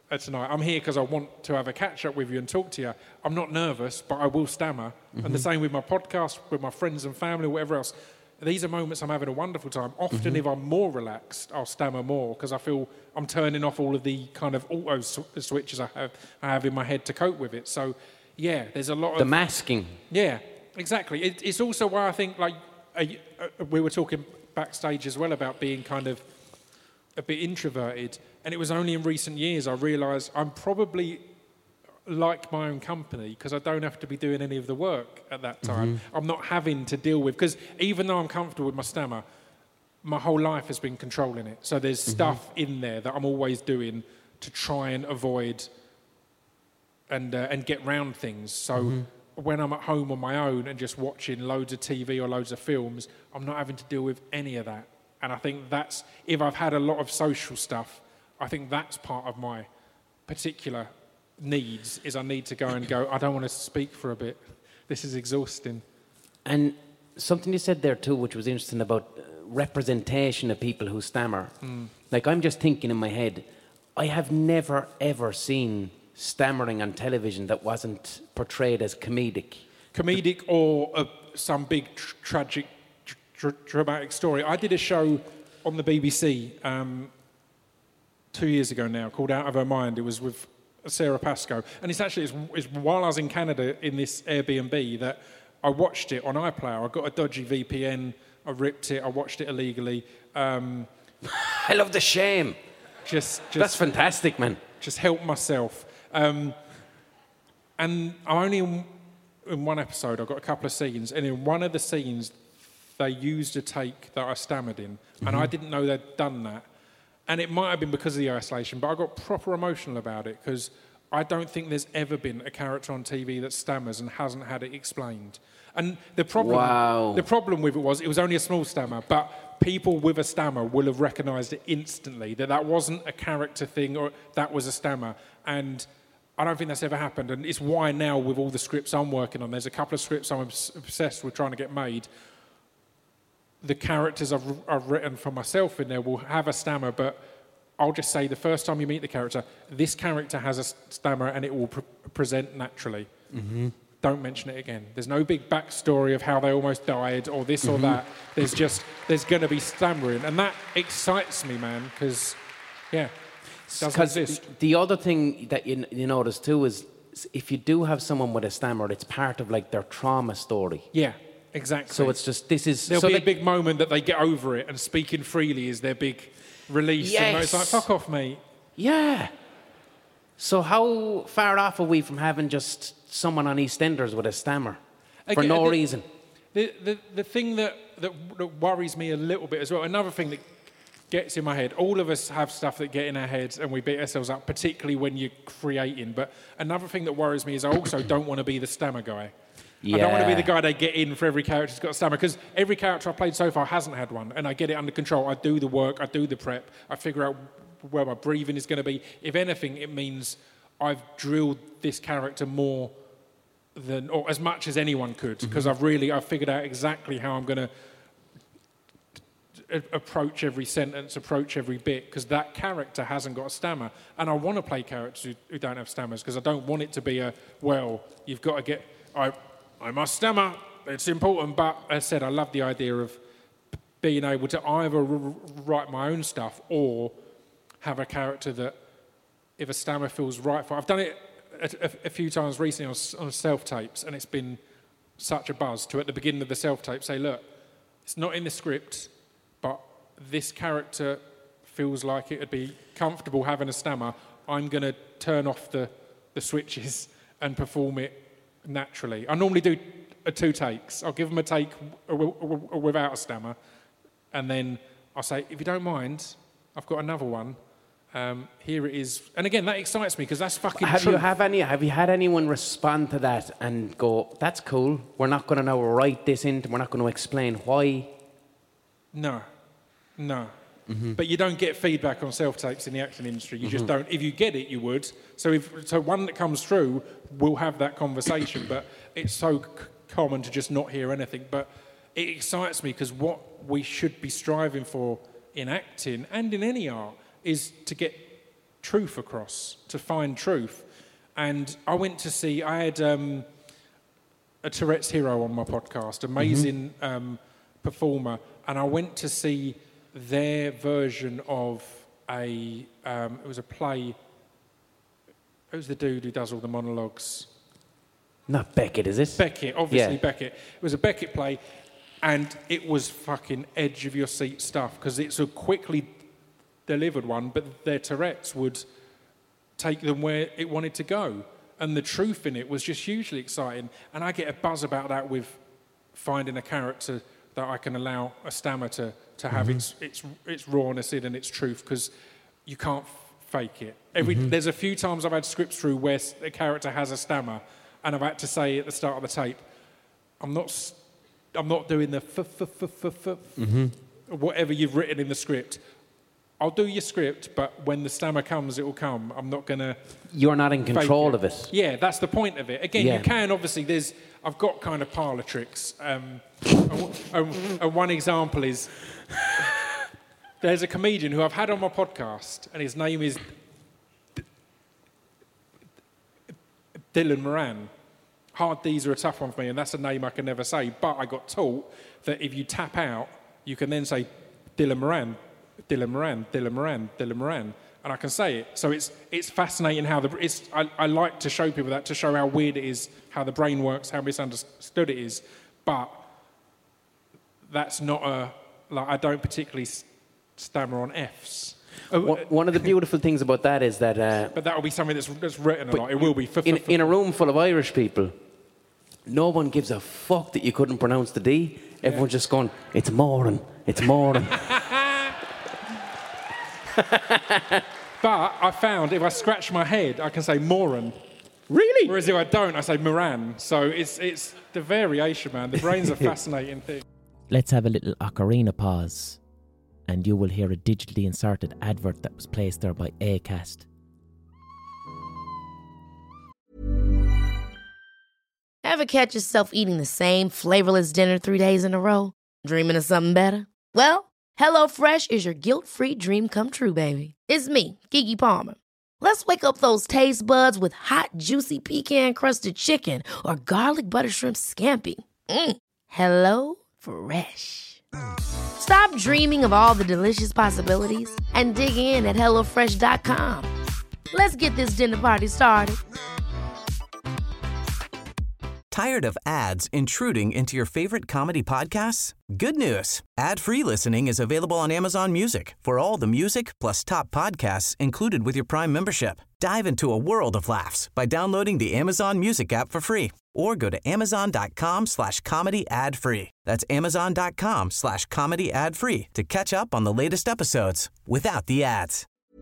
uh, tonight. I'm here because I want to have a catch-up with you and talk to you. I'm not nervous, but I will stammer. Mm-hmm. And the same with my podcast, with my friends and family, whatever else. These are moments I'm having a wonderful time. Often mm-hmm. if I'm more relaxed, I'll stammer more because I feel I'm turning off all of the kind of auto sw- switches I have, I have in my head to cope with it. So, yeah, there's a lot of... The masking. Yeah, exactly. It, it's also why I think, like, uh, uh, we were talking backstage as well about being kind of a bit introverted. And it was only in recent years I realised I'm probably like my own company because I don't have to be doing any of the work at that time. Mm-hmm. I'm not having to deal with... Because even though I'm comfortable with my stammer, my whole life has been controlling it. So there's mm-hmm. stuff in there that I'm always doing to try and avoid and uh, and get round things. So mm-hmm. when I'm at home on my own and just watching loads of T V or loads of films, I'm not having to deal with any of that. And I think that's... If I've had a lot of social stuff, I think that's part of my particular... needs is I need to go and go, I don't want to speak for a bit. This is exhausting. And something you said there too, which was interesting about uh, representation of people who stammer. Mm. Like I'm just thinking in my head, I have never ever seen stammering on television that wasn't portrayed as comedic. Comedic or uh, some big tr- tragic, tr- dramatic story. I did a show on the B B C um, two years ago now called Out of Her Mind. It was with Sarah Pascoe, and it's actually it's, it's while I was in Canada in this Airbnb that I watched it on iPlayer. I got a dodgy V P N, I ripped it, I watched it illegally. Um, I love the shame. Just, just that's fantastic, man. Just help myself. Um, and I'm only in, in one episode. I've got a couple of scenes, and in one of the scenes, they used a take that I stammered in, mm-hmm. and I didn't know they'd done that. And it might have been because of the isolation, but I got proper emotional about it because I don't think there's ever been a character on T V that stammers and hasn't had it explained. And the problem, wow. the problem with it was it was only a small stammer, but people with a stammer will have recognised it instantly, that that wasn't a character thing or that was a stammer. And I don't think that's ever happened. And it's why now with all the scripts I'm working on, there's a couple of scripts I'm obsessed with trying to get made. The characters I've, I've written for myself in there will have a stammer, but I'll just say the first time you meet the character, this character has a stammer and it will pre- present naturally. Mm-hmm. Don't mention it again. There's no big backstory of how they almost died or this mm-hmm. or that. There's just, there's going to be stammering. And that excites me, man, because, yeah, it doesn't exist. The other thing that you, you notice too is if you do have someone with a stammer, it's part of like their trauma story. Yeah. Exactly. So it's just, this is... There'll so be like, a big moment that they get over it and speaking freely is their big release. Yes. And it's like, fuck off, mate. Yeah. So how far off are we from having just someone on EastEnders with a stammer for Again, no the, reason? The, the, the thing that, that, that worries me a little bit as well, another thing that gets in my head, all of us have stuff that get in our heads and we beat ourselves up, particularly when you're creating. But another thing that worries me is I also don't want to be the stammer guy. Yeah. I don't want to be the guy they get in for every character who's got a stammer, because every character I've played so far hasn't had one, and I get it under control. I do the work, I do the prep, I figure out where my breathing is going to be. If anything, it means I've drilled this character more than, or as much as anyone could, because mm-hmm. I've really, I've figured out exactly how I'm going to approach every sentence, approach every bit, because that character hasn't got a stammer. And I want to play characters who, who don't have stammers, because I don't want it to be a, well, you've got to get... I, I must stammer, it's important, but as I said, I love the idea of being able to either r- write my own stuff or have a character that, if a stammer feels right for... I've done it a, a, a few times recently on, on self-tapes, and it's been such a buzz to, at the beginning of the self-tape, say, look, it's not in the script, but this character feels like it would be comfortable having a stammer. I'm going to turn off the, the switches and perform it naturally. I normally do uh, two takes. I'll give them a take w- w- w- without a stammer, and then I'll say, if you don't mind, I've got another one. Um, here it is. And again, that excites me because that's fucking have true. You have any? Have you had anyone respond to that and go, "That's cool. We're not going to now write this into. We're not going to explain why." No, no. Mm-hmm. But you don't get feedback on self-tapes in the acting industry. You mm-hmm. just don't. If you get it, you would. So if so, one that comes through, we'll have that conversation. But it's so c- common to just not hear anything. But it excites me because what we should be striving for in acting and in any art is to get truth across, to find truth. And I went to see, I had um, a Tourette's hero on my podcast, amazing mm-hmm. um, performer, and I went to see their version of a, um, it was a play. Who's the dude who does all the monologues? Not Beckett, is it? Beckett, obviously yeah. Beckett. It was a Beckett play, and it was fucking edge of your seat stuff, because it's a quickly delivered one, but their Tourette's would take them where it wanted to go. And the truth in it was just hugely exciting. And I get a buzz about that with finding a character that I can allow a stammer to, to have mm-hmm. its, its its rawness in and its truth, because you can't fake it. Every mm-hmm. There's a few times I've had scripts through where a character has a stammer, and I've had to say at the start of the tape, I'm not I'm not doing the f f f f f mm-hmm. whatever you've written in the script. I'll do your script, but when the stammer comes, it will come. I'm not going to... You're not in control of it. Yeah, that's the point of it. Again, yeah. you can, obviously, there's... I've got kind of parlour tricks. Um, and, and, and one example is... There's a comedian who I've had on my podcast, and his name is... D- Dylan Moran. Hard D's are a tough one for me, and that's a name I can never say. But I got taught that if you tap out, you can then say Dylan Moran. Dylan Moran, Dylan Moran, Dylan Moran, and I can say it. So it's it's fascinating how the it's. I, I like to show people that, to show how weird it is, how the brain works, how misunderstood it is. But that's not a like. I don't particularly stammer on Fs. One of the beautiful things about that is that. Uh, but that will be something that's that's written a lot. It will be. For, in, for, in a room full of Irish people, no one gives a fuck that you couldn't pronounce the D. Everyone's yeah. just going, "It's Moran, it's Moran." But I found if I scratch my head, I can say Moran. Really? Whereas if I don't, I say Moran. So it's it's the variation, man. The brain's a fascinating thing. Let's have a little ocarina pause, and you will hear a digitally inserted advert that was placed there by Acast. Ever catch yourself eating the same flavorless dinner three days in a row? Dreaming of something better? Well, HelloFresh is your guilt-free dream come true, baby. It's me, Keke Palmer. Let's wake up those taste buds with hot, juicy pecan-crusted chicken or garlic butter shrimp scampi. Mm. Hello Fresh. Stop dreaming of all the delicious possibilities and dig in at hello fresh dot com. Let's get this dinner party started. Tired of ads intruding into your favorite comedy podcasts? Good news. Ad-free listening is available on Amazon Music for all the music plus top podcasts included with your Prime membership. Dive into a world of laughs by downloading the Amazon Music app for free or go to amazon.com slash comedy ad free. That's amazon.com slash comedy ad free to catch up on the latest episodes without the ads.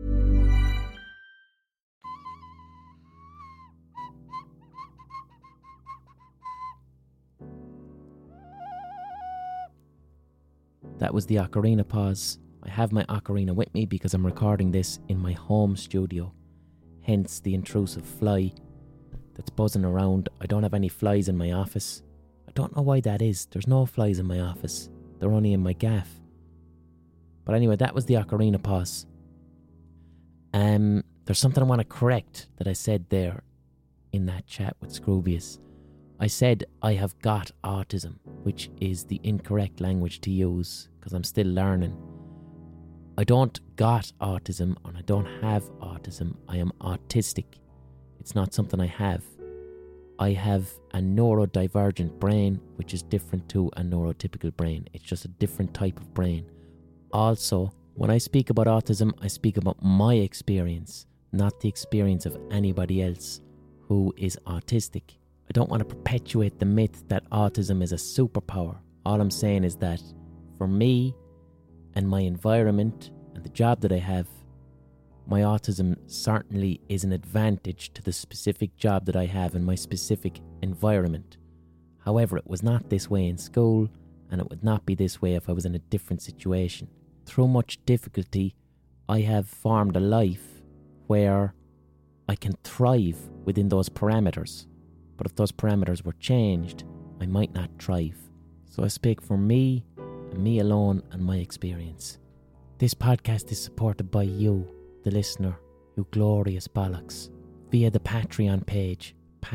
That was the ocarina pause. I have my ocarina with me because I'm recording this in my home studio. Hence the intrusive fly that's buzzing around. I don't have any flies in my office. I don't know why that is. There's no flies in my office. They're only in my gaff. But anyway, that was the ocarina pause. Um, there's something I want to correct that I said there in that chat with Scroobius. I said I have got autism, which is the incorrect language to use because I'm still learning. I don't got autism and I don't have autism. I am autistic. It's not something I have. I have a neurodivergent brain, which is different to a neurotypical brain. It's just a different type of brain. Also, when I speak about autism, I speak about my experience, not the experience of anybody else who is autistic. I don't want to perpetuate the myth that autism is a superpower. All I'm saying is that for me and my environment and the job that I have, my autism certainly is an advantage to the specific job that I have in my specific environment. However, it was not this way in school, and it would not be this way if I was in a different situation. Through much difficulty, I have formed a life where I can thrive within those parameters. But if those parameters were changed, I might not thrive. So I speak for me, and me alone, and my experience. This podcast is supported by you, the listener. you glorious bollocks, via the Patreon page,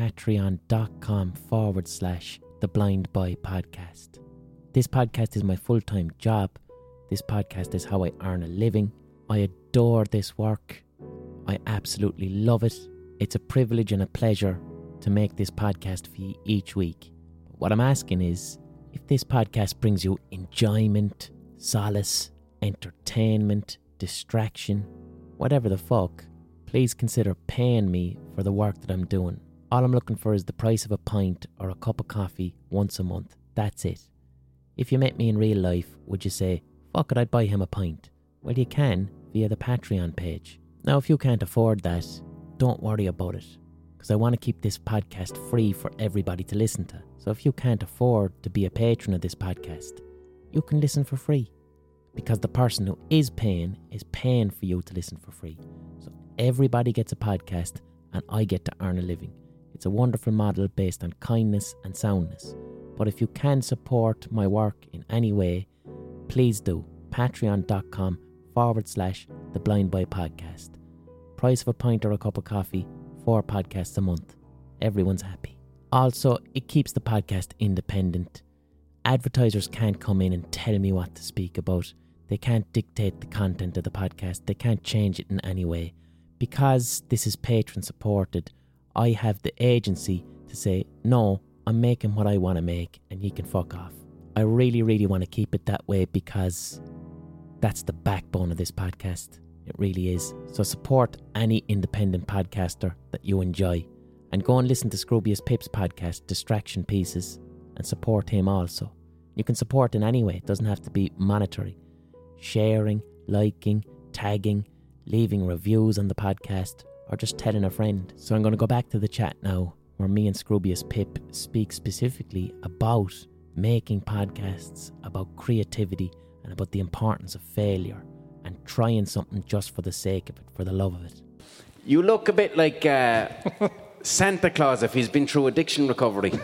patreon.com forward slash the Blind Boy Podcast. This podcast is my full-time job. This podcast is how I earn a living. I adore this work. I absolutely love it. It's a privilege and a pleasure to make this podcast for you each week. But what I'm asking is, if this podcast brings you enjoyment, solace, entertainment, distraction, whatever the fuck, please consider paying me for the work that I'm doing. All I'm looking for is the price of a pint or a cup of coffee once a month. That's it. If you met me in real life, would you say, fuck it, I'd buy him a pint? Well, you can via the Patreon page. Now, if you can't afford that, don't worry about it, because I want to keep this podcast free for everybody to listen to. So if you can't afford to be a patron of this podcast, you can listen for free, because the person who is paying is paying for you to listen for free. So everybody gets a podcast and I get to earn a living. It's a wonderful model based on kindness and soundness. But if you can support my work in any way, please do. Patreon.com forward slash the Blind Boy Podcast. Price of a pint or a cup of coffee, four podcasts a month. Everyone's happy. Also, it keeps the podcast independent. Advertisers can't come in and tell me what to speak about. They can't dictate the content of the podcast. They can't change it in any way. Because this is patron supported, I have the agency to say, no, I'm making what I want to make and you can fuck off. I really, really want to keep it that way because that's the backbone of this podcast. It really is. So support any independent podcaster that you enjoy. And go and listen to Scroobius Pip's podcast, Distraction Pieces, and support him also. You can support in any way. It doesn't have to be monetary. Sharing, liking, tagging, leaving reviews on the podcast, or just telling a friend. So I'm going to go back to the chat now, where me and Scroobius Pip speak specifically about making podcasts, about creativity, and about the importance of failure, and trying something just for the sake of it, for the love of it. You look a bit like uh, Santa Claus if he's been through addiction recovery.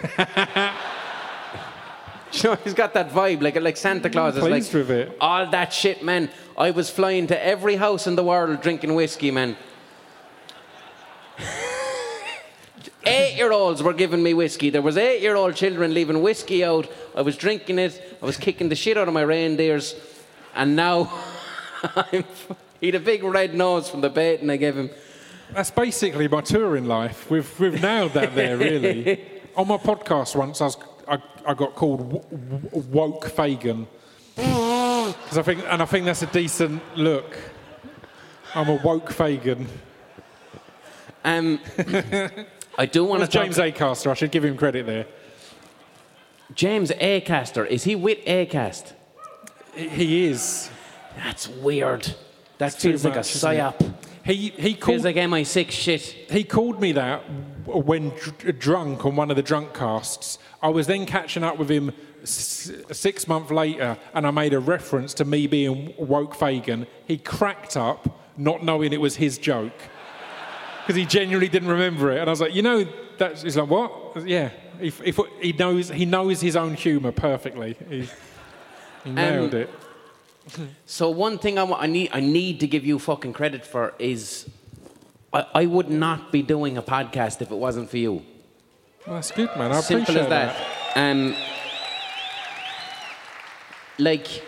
Sure, he's got that vibe, like like Santa Claus is like with it. All that shit, man. I was flying to every house in the world drinking whiskey, man. Eight-year-olds were giving me whiskey. There was eight-year-old children leaving whiskey out. I was drinking it. I was kicking the shit out of my reindeers. And now, I'm, he had a big red nose from the baiting I gave him. That's basically my touring life. We've we've nailed that there, really. On my podcast once, I was I, I got called w- w- woke Fagin. Because I think, and I think that's a decent look. I'm a woke Fagin. Um. I do want to talk... James Acaster, I should give him credit there. James Acaster, is he with Acast? He is. That's weird. That It's feels too like much, a isn't it? psyop. He he Feels called like M I six shit. he called me that when dr- drunk on one of the drunk casts. I was then catching up with him s- six months later, and I made a reference to me being woke Fagin. He cracked up, not knowing it was his joke. Because he genuinely didn't remember it, and I was like, you know, that's. He's like, what? Yeah, he, he, he knows he knows his own humour perfectly. He, he nailed Um, it. So one thing I, wa- I need I need to give you fucking credit for is I, I would not be doing a podcast if it wasn't for you. Well, that's good, man. I Simple appreciate as that. that. Um, like,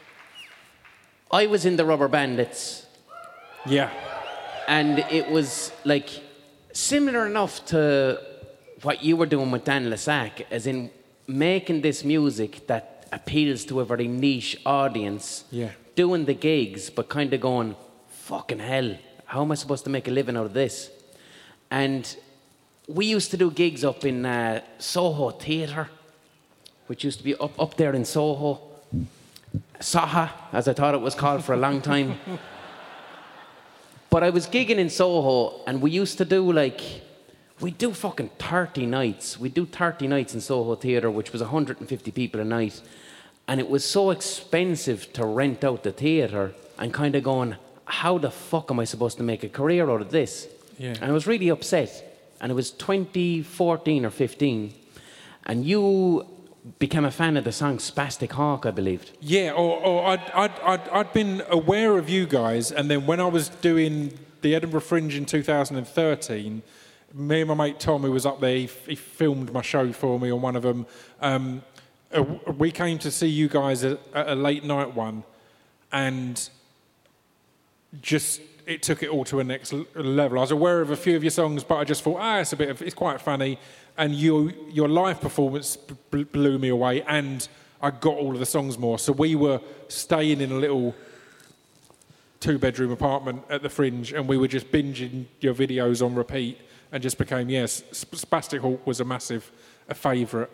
I was in the Rubber Bandits. Yeah. And it was like similar enough to what you were doing with Dan Lassac, as in making this music that appeals to a very niche audience, Yeah. doing the gigs, but kind of going, fucking hell, how am I supposed to make a living out of this? And we used to do gigs up in uh, Soho Theatre, which used to be up, up there in Soho. Soha, as I thought it was called for a long time. But I was gigging in Soho, and we used to do like, we'd do fucking thirty nights. We'd do thirty nights in Soho Theatre, which was one hundred fifty people a night. And it was so expensive to rent out the theatre, and kind of going, how the fuck am I supposed to make a career out of this? Yeah. And I was really upset. And it was twenty fourteen or fifteen, and you became a fan of the song Spastic Hawk, I believed. Yeah, or, or I'd, I'd, I'd, I'd been aware of you guys, and then when I was doing the Edinburgh Fringe in two thousand thirteen. Me and my mate Tom, who was up there, he, he filmed my show for me on one of them. Um, uh, we came to see you guys at, at a late night one, and just it took it all to a next level. I was aware of a few of your songs, but I just thought, ah, it's a bit of, it's quite funny. And you, your live performance b- blew me away, and I got all of the songs more. So we were staying in a little two-bedroom apartment at the Fringe, and we were just binging your videos on repeat, and just became, yes, Spastic Hawk was a massive a favourite.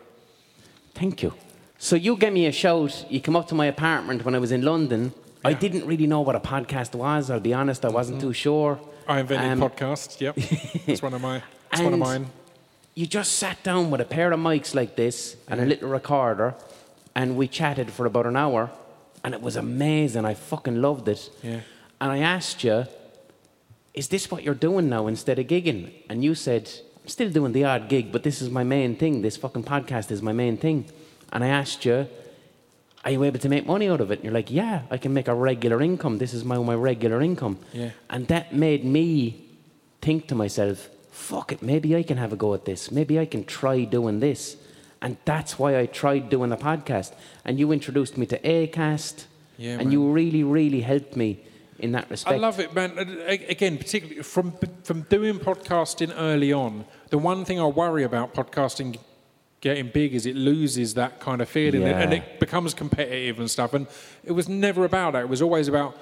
Thank you. So you gave me a shout. You came up to my apartment when I was in London. Yeah. I didn't really know what a podcast was. I'll be honest, I wasn't mm-hmm. too sure. I invented um, podcasts. Yep, that's one of my. That's one of mine. You just sat down with a pair of mics like this and a little recorder, and we chatted for about an hour, and it was amazing. I fucking loved it. Yeah. And I asked you, "Is this what you're doing now instead of gigging?" And you said, "I'm still doing the odd gig, but this is my main thing. This fucking podcast is my main thing." And I asked you, "Are you able to make money out of it?" And you're like, "Yeah, I can make a regular income. This is my my regular income." Yeah. And that made me think to myself, fuck it, maybe I can have a go at this. Maybe I can try doing this. And that's why I tried doing a podcast. And you introduced me to Acast. Yeah, and man. you really, really helped me in that respect. I love it, man. Again, particularly from from doing podcasting early on, the one thing I worry about podcasting getting big is it loses that kind of feeling, Yeah. and it becomes competitive and stuff. And it was never about that. It was always about,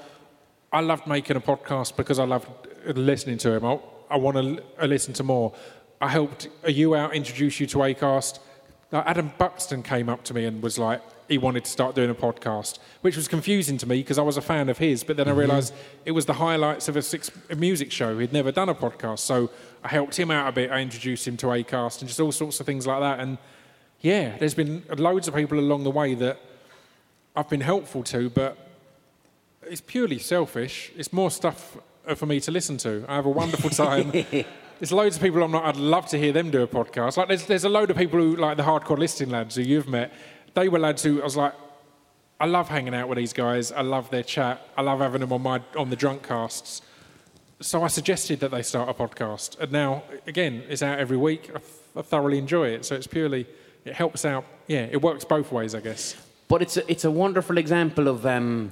I loved making a podcast because I loved listening to him. I, I want to listen to more. I helped you out, introduce you to Acast. Now, Adam Buxton came up to me and was like, he wanted to start doing a podcast, which was confusing to me because I was a fan of his, but then mm-hmm. I realised it was the highlights of a, six, a music show. He'd never done a podcast, so I helped him out a bit. I introduced him to Acast and just all sorts of things like that. And yeah, there's been loads of people along the way that I've been helpful to, but it's purely selfish. It's more stuff for me to listen to. I have a wonderful time. There's loads of people I'm not, I'd love to hear them do a podcast. Like there's there's a load of people who, like the Hardcore Listening lads who you've met, they were lads who I was like, I love hanging out with these guys. I love their chat. I love having them on my on the drunk casts. So I suggested that they start a podcast. And now, again, it's out every week. I, I thoroughly enjoy it. So it's purely, it helps out. Yeah, it works both ways, I guess. But it's a, it's a wonderful example of um,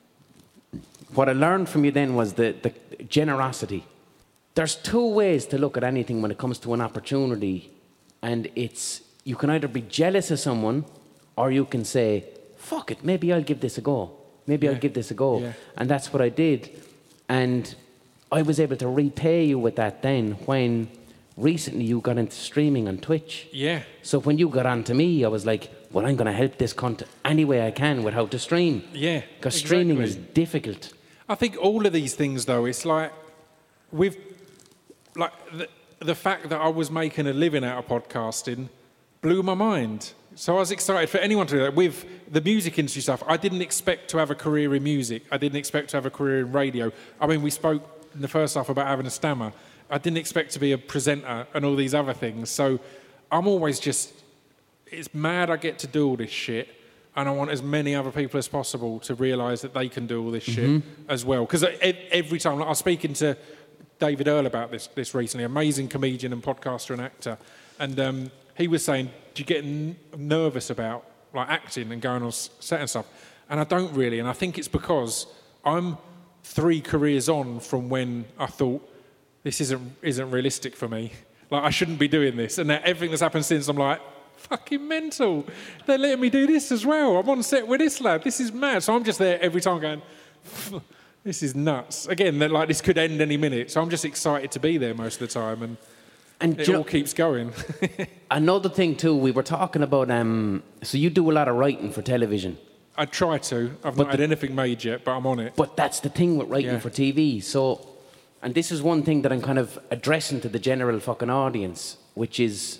what I learned from you then was the, the generosity. There's two ways to look at anything when it comes to an opportunity. And it's, you can either be jealous of someone or you can say, fuck it, maybe I'll give this a go. Maybe Yeah. I'll give this a go. Yeah. And that's what I did. And I was able to repay you with that then when recently you got into streaming on Twitch. Yeah. So when you got on to me, I was like, well, I'm going to help this cunt any way I can with how to stream. Yeah, Because streaming exactly. is difficult. I think all of these things, though, it's like, with, like, the, the fact that I was making a living out of podcasting blew my mind. So I was excited for anyone to do that. With the music industry stuff, I didn't expect to have a career in music. I didn't expect to have a career in radio. I mean, we spoke in the first half about having a stammer. I didn't expect to be a presenter and all these other things. So I'm always just, it's mad I get to do all this shit, and I want as many other people as possible to realise that they can do all this Mm-hmm. shit as well. Because every time, like I was speaking to David Earl about this this recently, amazing comedian and podcaster and actor, and um, he was saying, do you get n- nervous about like acting and going on set and stuff? And I don't really, and I think it's because I'm three careers on from when I thought this isn't isn't realistic for me. Like I shouldn't be doing this, and now everything that's happened since, I'm like, fucking mental. They're letting me do this as well. I'm on set with this lad. This is mad. So I'm just there every time going, this is nuts. Again, that like this could end any minute. So I'm just excited to be there most of the time, and And it you all know, keeps going. another thing too, we were talking about, um, so you do a lot of writing for television. I try to. I've But not had the- anything made yet, but I'm on it. But that's the thing with writing Yeah. for T V. So, and this is one thing that I'm kind of addressing to the general fucking audience, which is,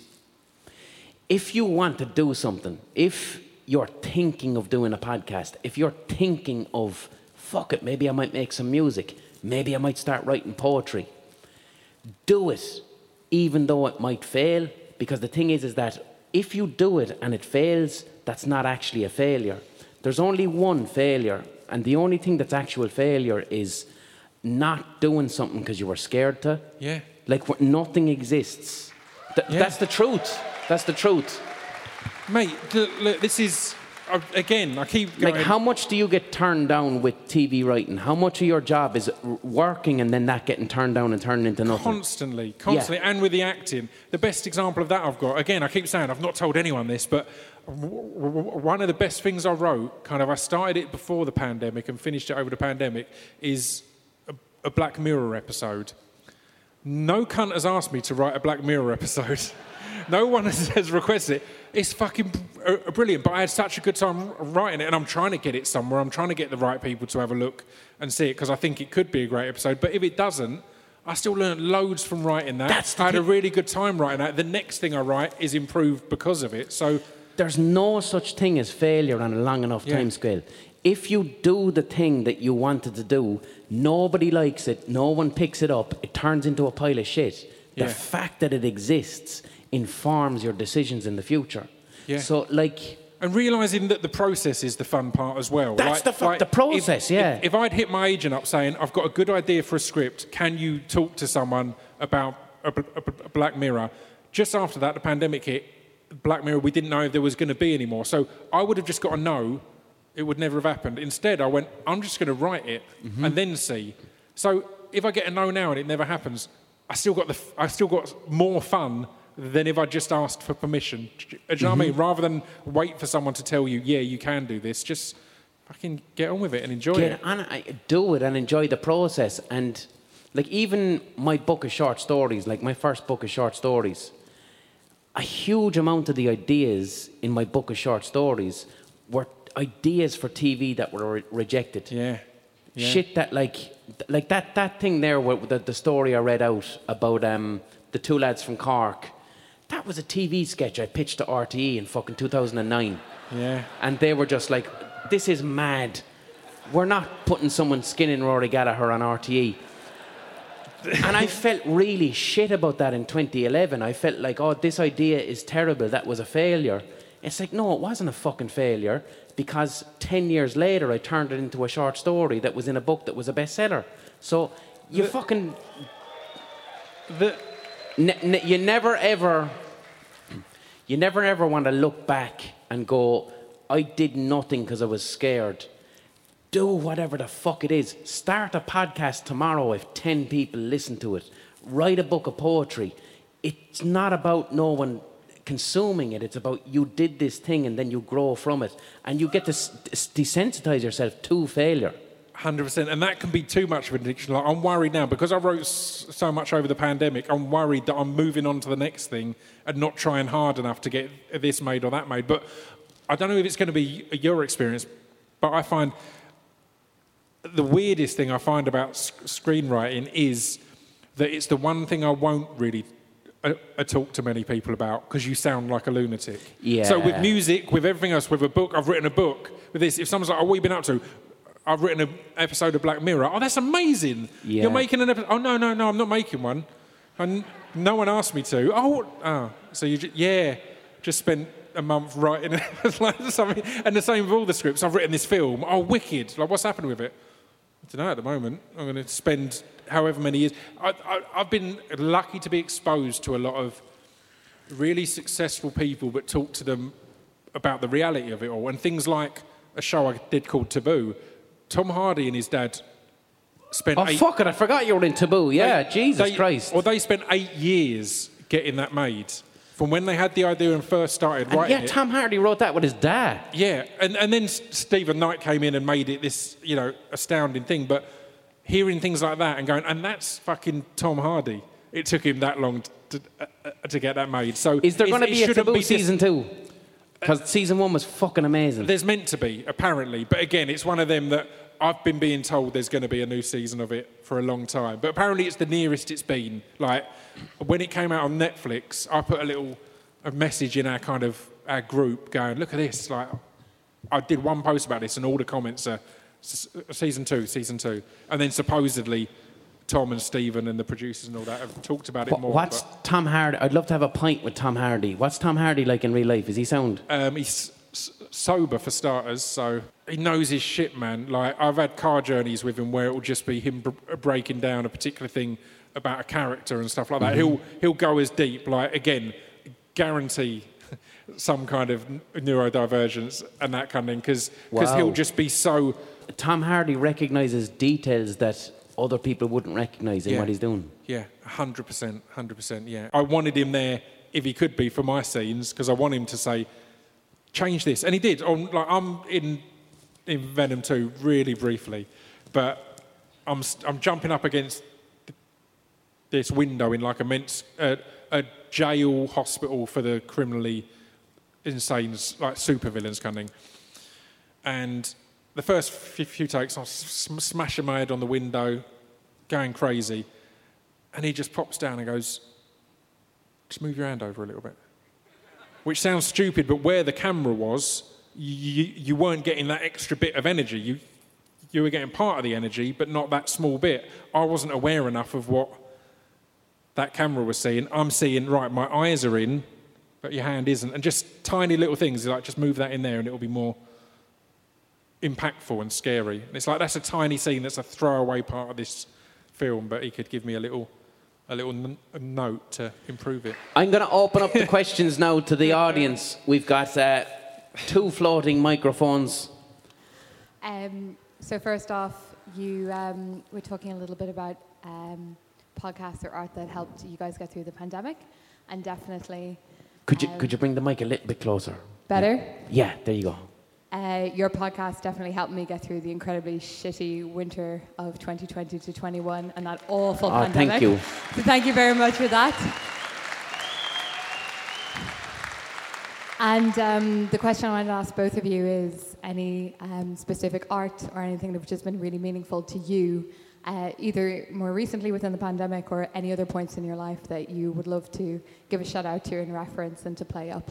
if you want to do something, if you're thinking of doing a podcast, if you're thinking of, fuck it, maybe I might make some music, maybe I might start writing poetry, do it, even though it might fail, because the thing is, is that if you do it and it fails, that's not actually a failure. There's only one failure, and the only thing that's actual failure is not doing something because you were scared to. Yeah. Like wh- nothing exists. Th- Yeah. That's the truth. That's the truth. Mate, th- look, this is, uh, again, I keep going... Like, how much do you get turned down with T V writing? How much of your job is r- working and then that getting turned down and turning into nothing? Constantly, constantly, Yeah. and with the acting. The best example of that I've got, again, I keep saying, I've not told anyone this, but w- w- one of the best things I wrote, kind of, I started it before the pandemic and finished it over the pandemic, is a, a Black Mirror episode. No cunt has asked me to write a Black Mirror episode. No one has, has requested it. It's fucking uh, brilliant, but I had such a good time writing it, and I'm trying to get it somewhere. I'm trying to get the right people to have a look and see it, because I think it could be a great episode. But if it doesn't, I still learned loads from writing that. That's the I had a thing. really good time writing that. The next thing I write is improved because of it. So There's no such thing as failure on a long enough Yeah. time scale. If you do the thing that you wanted to do, nobody likes it, no one picks it up, it turns into a pile of shit. The Yeah. fact that it exists informs your decisions in the future. Yeah. So, like, And realising that the process is the fun part as well. That's the fu- the process, if, yeah. If, if I'd hit my agent up saying, I've got a good idea for a script, can you talk to someone about a, a, a Black Mirror? Just after that, the pandemic hit, Black Mirror, we didn't know if there was going to be any more. So I would have just got a no, it would never have happened. Instead, I went, I'm just going to write it Mm-hmm. and then see. So if I get a no now and it never happens, I still got the, f- I still got more fun than if I just asked for permission. Do you know what I mean? Rather than wait for someone to tell you, yeah, you can do this, just fucking get on with it and enjoy get it. on it, do it and enjoy the process. And, like, even my book of short stories, like my first book of short stories, a huge amount of the ideas in my book of short stories were ideas for T V that were re- rejected. Yeah. yeah. Shit that, like, like that, that thing there, where the, the story I read out about um, the two lads from Cork, that was a T V sketch I pitched to R T E in fucking two thousand nine. Yeah. And they were just like, this is mad. We're not putting someone skinning Rory Gallagher on R T E. And I felt really shit about that in twenty eleven. I felt like, oh, this idea is terrible. That was a failure. It's like, no, it wasn't a fucking failure, because ten years later I turned it into a short story that was in a book that was a bestseller. So you The- fucking... The, Ne- ne- you never ever, you never ever want to look back and go, I did nothing because I was scared. Do whatever the fuck it is. Start a podcast tomorrow if ten people listen to it. Write a book of poetry. It's not about no one consuming it. It's about you did this thing and then you grow from it. And you get to s- s- desensitize yourself to failure. one hundred percent, and that can be too much of an addiction. Like, I'm worried now, because I wrote s- so much over the pandemic, I'm worried that I'm moving on to the next thing and not trying hard enough to get this made or that made. But I don't know if it's going to be your experience, but I find the weirdest thing I find about s- screenwriting is that it's the one thing I won't really uh, uh, talk to many people about, because you sound like a lunatic. Yeah. So with music, with everything else, with a book, I've written a book. With this, if someone's like, oh, what have you been up to? I've written an episode of Black Mirror. Oh, that's amazing. Yeah. You're making an episode. Oh, no, no, no, I'm not making one. And no one asked me to. Oh, oh. So you, ju- yeah, just spent a month writing it. Like something. And the same with all the scripts. I've written this film. Oh, wicked. Like, what's happening with it? I don't know at the moment. I'm going to spend however many years. I, I, I've been lucky to be exposed to a lot of really successful people, but talk to them about the reality of it all. And things like a show I did called Taboo. Tom Hardy and his dad spent Oh, eight... fuck it, I forgot you were in Taboo. Yeah, they- Jesus they- Christ. Or they spent eight years getting that made. From when they had the idea and first started And writing yeah, it. Tom Hardy wrote that with his dad. Yeah, and, and then S- Stephen Knight came in and made it this, you know, astounding thing. But hearing things like that and going, and that's fucking Tom Hardy. It took him that long to, uh, uh, to get that made. So Is there it's- going to it be a shouldn't Taboo be dis- season two? Because season one was fucking amazing. There's meant to be, apparently. But again, it's one of them that I've been being told there's going to be a new season of it for a long time. But apparently it's the nearest it's been. Like, when it came out on Netflix, I put a little a message in our kind of our group going, look at this. Like, I did one post about this and all the comments are s- season two, season two. And then supposedly Tom and Stephen and the producers and all that have talked about it What- more. What's but, Tom Hardy? I'd love to have a pint with Tom Hardy. What's Tom Hardy like in real life? Is he sound? um, he's s- sober for starters, so... he knows his shit, man. Like, I've had car journeys with him where it will just be him br- breaking down a particular thing about a character and stuff like that. Mm-hmm. He'll he'll go as deep. Like, again, guarantee some kind of neurodivergence and that kind of thing, because wow. he'll just be so... Tom Hardy recognises details that other people wouldn't recognise in yeah. what he's doing. Yeah, one hundred percent, one hundred percent, yeah. I wanted him there, if he could be, for my scenes, because I want him to say, change this. And he did. On, like, I'm in, in Venom two really briefly, but I'm, I'm jumping up against this window in like a, men's, uh, a jail hospital for the criminally insane, like supervillains kind of thing. And the first few takes, I was smashing my head on the window, going crazy. And he just pops down and goes, just move your hand over a little bit. Which sounds stupid, but where the camera was, you, you weren't getting that extra bit of energy. You, you were getting part of the energy, but not that small bit. I wasn't aware enough of what that camera was seeing. I'm seeing, right, my eyes are in, but your hand isn't. And just tiny little things, like just move that in there and it'll be more impactful and scary. And it's like, that's a tiny scene, that's a throwaway part of this film, but he could give me a little a little n- a note to improve it. I'm going to open up the questions now to the audience. We've got uh, two floating microphones. Um, so first off, you um, were talking a little bit about um, podcasts or art that helped you guys get through the pandemic, and definitely... Could you um, could you bring the mic a little bit closer? Better? Yeah, there you go. Uh, your podcast definitely helped me get through the incredibly shitty winter of twenty twenty to twenty-one and that awful oh, pandemic. Thank you. So thank you very much for that. And um, the question I wanted to ask both of you is any um, specific art or anything that's just been really meaningful to you, uh, either more recently within the pandemic or any other points in your life that you would love to give a shout out to in reference and to play up.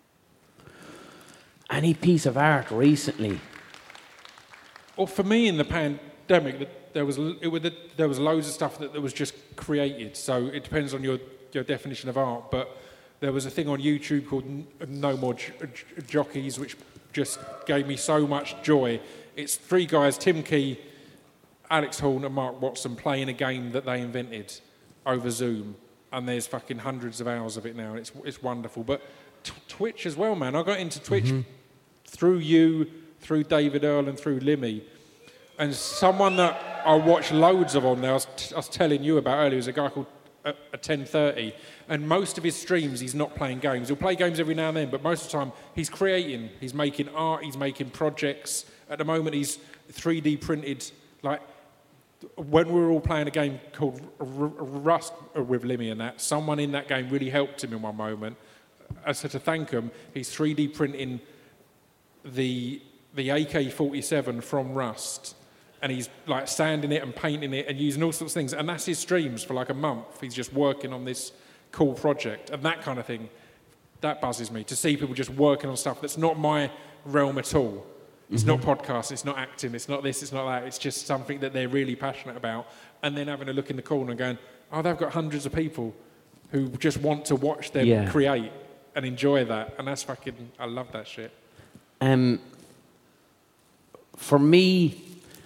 Any piece of art recently? Well, for me in the pandemic, there was it was, there was loads of stuff that, that was just created. So it depends on your, your definition of art. But there was a thing on YouTube called No More J- J- Jockeys, which just gave me so much joy. It's three guys, Tim Key, Alex Horn and Mark Watson, playing a game that they invented over Zoom. And there's fucking hundreds of hours of it now, and it's it's wonderful. But t- Twitch as well, man. I got into Twitch mm-hmm. through you, through David Earl, and through Limmy. And someone that I watch loads of on there, I was, t- I was telling you about earlier, is a guy called uh, ten thirty. And most of his streams, he's not playing games. He'll play games every now and then, but most of the time, he's creating. He's making art, he's making projects. At the moment, he's three D printed, like... When we were all playing a game called R- R- Rust with Limmy and that, someone in that game really helped him in one moment. And so to thank him, he's three D printing the the A K forty-seven from Rust, and he's like sanding it and painting it and using all sorts of things. And that's his streams for like a month. He's just working on this cool project and that kind of thing. That buzzes me to see people just working on stuff that's not my realm at all. It's mm-hmm. not podcasting, it's not acting, it's not this, it's not that. It's just something that they're really passionate about. And then having a look in the corner and going, oh, they've got hundreds of people who just want to watch them yeah. create and enjoy that. And that's fucking, I love that shit. Um, for me,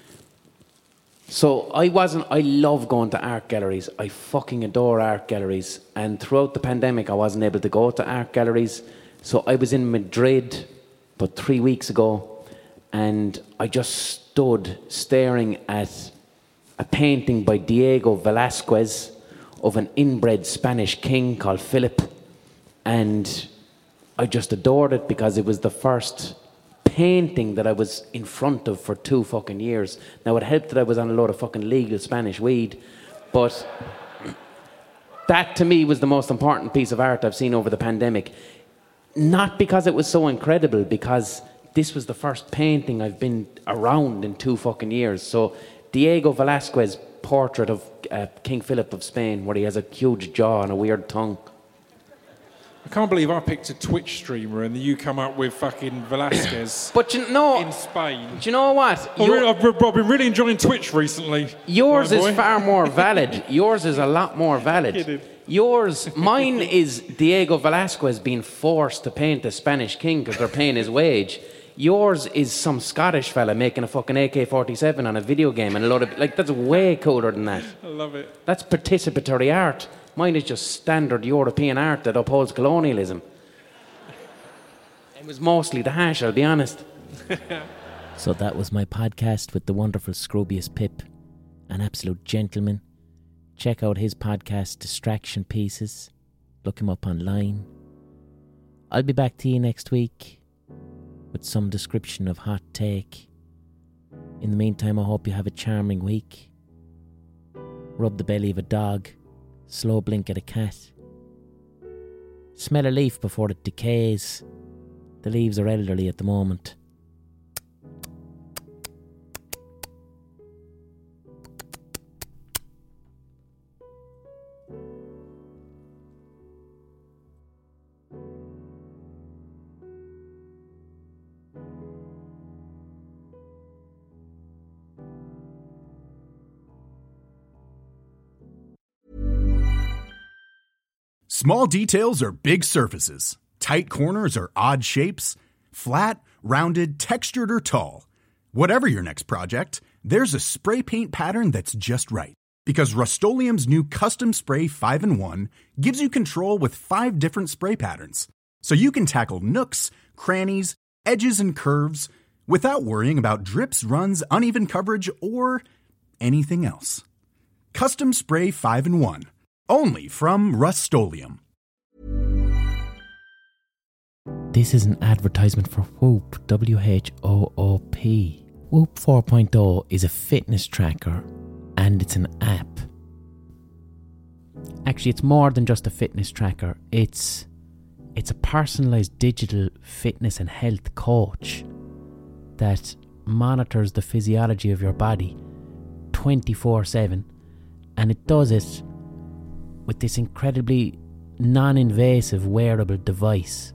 so I wasn't, I love going to art galleries. I fucking adore art galleries. And throughout the pandemic, I wasn't able to go to art galleries. So I was in Madrid about three weeks ago. And I just stood staring at a painting by Diego Velázquez of an inbred Spanish king called Philip. And I just adored it because it was the first painting that I was in front of for two fucking years. Now, it helped that I was on a load of fucking legal Spanish weed, but that to me was the most important piece of art I've seen over the pandemic. Not because it was so incredible, because this was the first painting I've been around in two fucking years. So Diego Velázquez portrait of uh, King Philip of Spain, where he has a huge jaw and a weird tongue. I can't believe I picked a Twitch streamer and you come up with fucking Velázquez but you know, in Spain. Do you know what? I've really, I've been really enjoying Twitch recently. Yours is far more valid. Yours is a lot more valid. Yours, mine is Diego Velázquez being forced to paint a Spanish king because they're paying his wage. Yours is some Scottish fella making a fucking A K forty-seven on a video game and a load of... Like, that's way cooler than that. I love it. That's participatory art. Mine is just standard European art that upholds colonialism. It was mostly the hash, I'll be honest. So that was my podcast with the wonderful Scroobius Pip, an absolute gentleman. Check out his podcast, Distraction Pieces. Look him up online. I'll be back to you next week with some description of Hot Take. In the meantime, I hope you have a charming week. Rub the belly of a dog. Slow blink at a cat. Smell a leaf before it decays. The leaves are elderly at the moment. Small details are big surfaces. Tight corners are odd shapes. Flat, rounded, textured, or tall. Whatever your next project, there's a spray paint pattern that's just right. Because Rust-Oleum's new Custom Spray five in one gives you control with five different spray patterns. So you can tackle nooks, crannies, edges, and curves without worrying about drips, runs, uneven coverage, or anything else. Custom Spray five in one. Only from Rust-Oleum. This is an advertisement for Whoop, W H O O P. Whoop four point oh is a fitness tracker and it's an app. Actually, it's more than just a fitness tracker. It's it's a personalised digital fitness and health coach that monitors the physiology of your body twenty-four seven, and it does it with this incredibly non-invasive wearable device.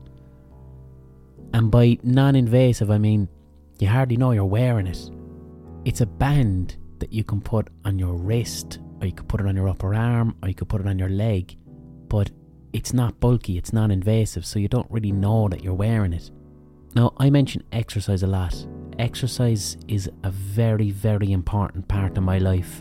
And by non-invasive, I mean you hardly know you're wearing it. It's a band that you can put on your wrist, or you could put it on your upper arm, or you could put it on your leg, but it's not bulky, it's non-invasive, so you don't really know that you're wearing it. Now, I mention exercise a lot. Exercise is a very, very important part of my life,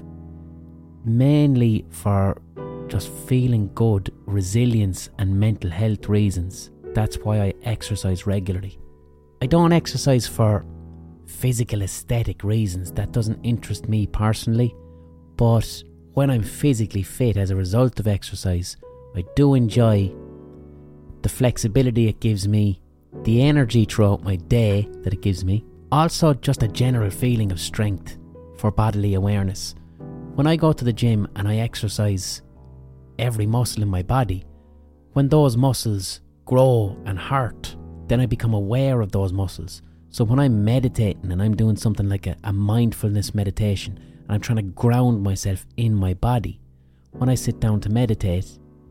mainly for just feeling good, resilience and mental health reasons. That's why I exercise regularly. I don't exercise for physical aesthetic reasons. That doesn't interest me personally. But when I'm physically fit as a result of exercise, I do enjoy the flexibility it gives me, the energy throughout my day that it gives me. Also, just a general feeling of strength for bodily awareness. When I go to the gym and I exercise every muscle in my body, when those muscles grow and hurt, then I become aware of those muscles. So when I'm meditating and I'm doing something like a, a mindfulness meditation and I'm trying to ground myself in my body, when I sit down to meditate,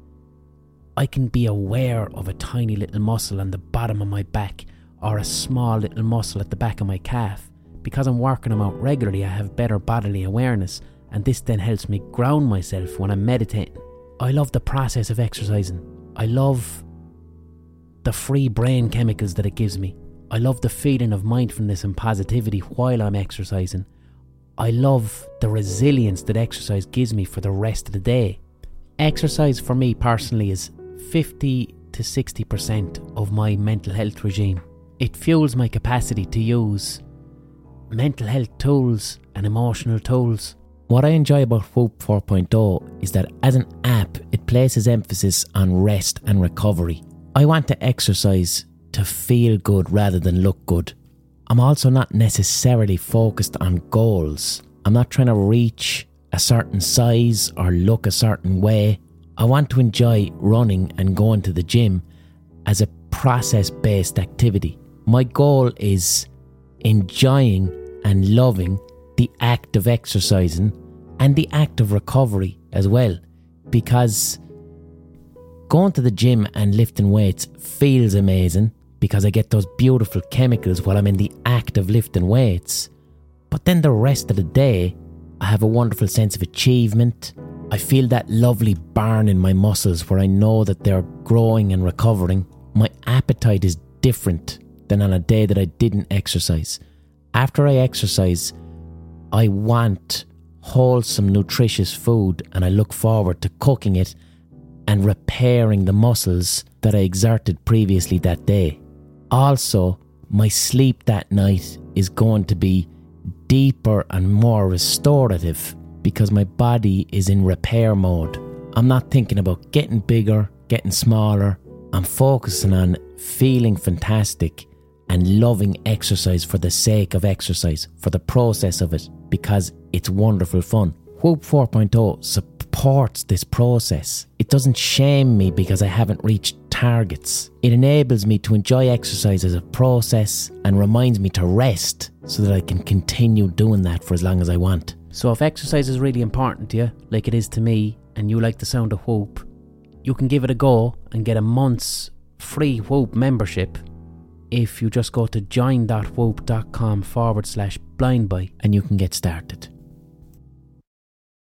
I can be aware of a tiny little muscle on the bottom of my back or a small little muscle at the back of my calf. Because I'm working them out regularly, I have better bodily awareness, and this then helps me ground myself when I'm meditating. I love the process of exercising. I love the free brain chemicals that it gives me. I love the feeling of mindfulness and positivity while I'm exercising. I love the resilience that exercise gives me for the rest of the day. Exercise for me personally is fifty to sixty percent of my mental health regime. It fuels my capacity to use mental health tools and emotional tools. What I enjoy about Whoop four point oh is that as an app, it places emphasis on rest and recovery. I want to exercise to feel good rather than look good. I'm also not necessarily focused on goals. I'm not trying to reach a certain size or look a certain way. I want to enjoy running and going to the gym as a process-based activity. My goal is enjoying and loving the act of exercising and the act of recovery as well, because going to the gym and lifting weights feels amazing because I get those beautiful chemicals while I'm in the act of lifting weights. But then the rest of the day, I have a wonderful sense of achievement. I feel that lovely burn in my muscles where I know that they're growing and recovering. My appetite is different than on a day that I didn't exercise. After I exercise, I want wholesome, nutritious food, and I look forward to cooking it and repairing the muscles that I exerted previously that day. Also, my sleep that night is going to be deeper and more restorative because my body is in repair mode. I'm not thinking about getting bigger, getting smaller. I'm focusing on feeling fantastic and loving exercise for the sake of exercise, for the process of it, because it's wonderful fun. Whoop four point oh supports this process. It doesn't shame me because I haven't reached targets. It enables me to enjoy exercise as a process and reminds me to rest so that I can continue doing that for as long as I want. So if exercise is really important to you, like it is to me, and you like the sound of Whoop, you can give it a go and get a month's free Whoop membership if you just go to join.whoop.com forward slash blindbuy and you can get started.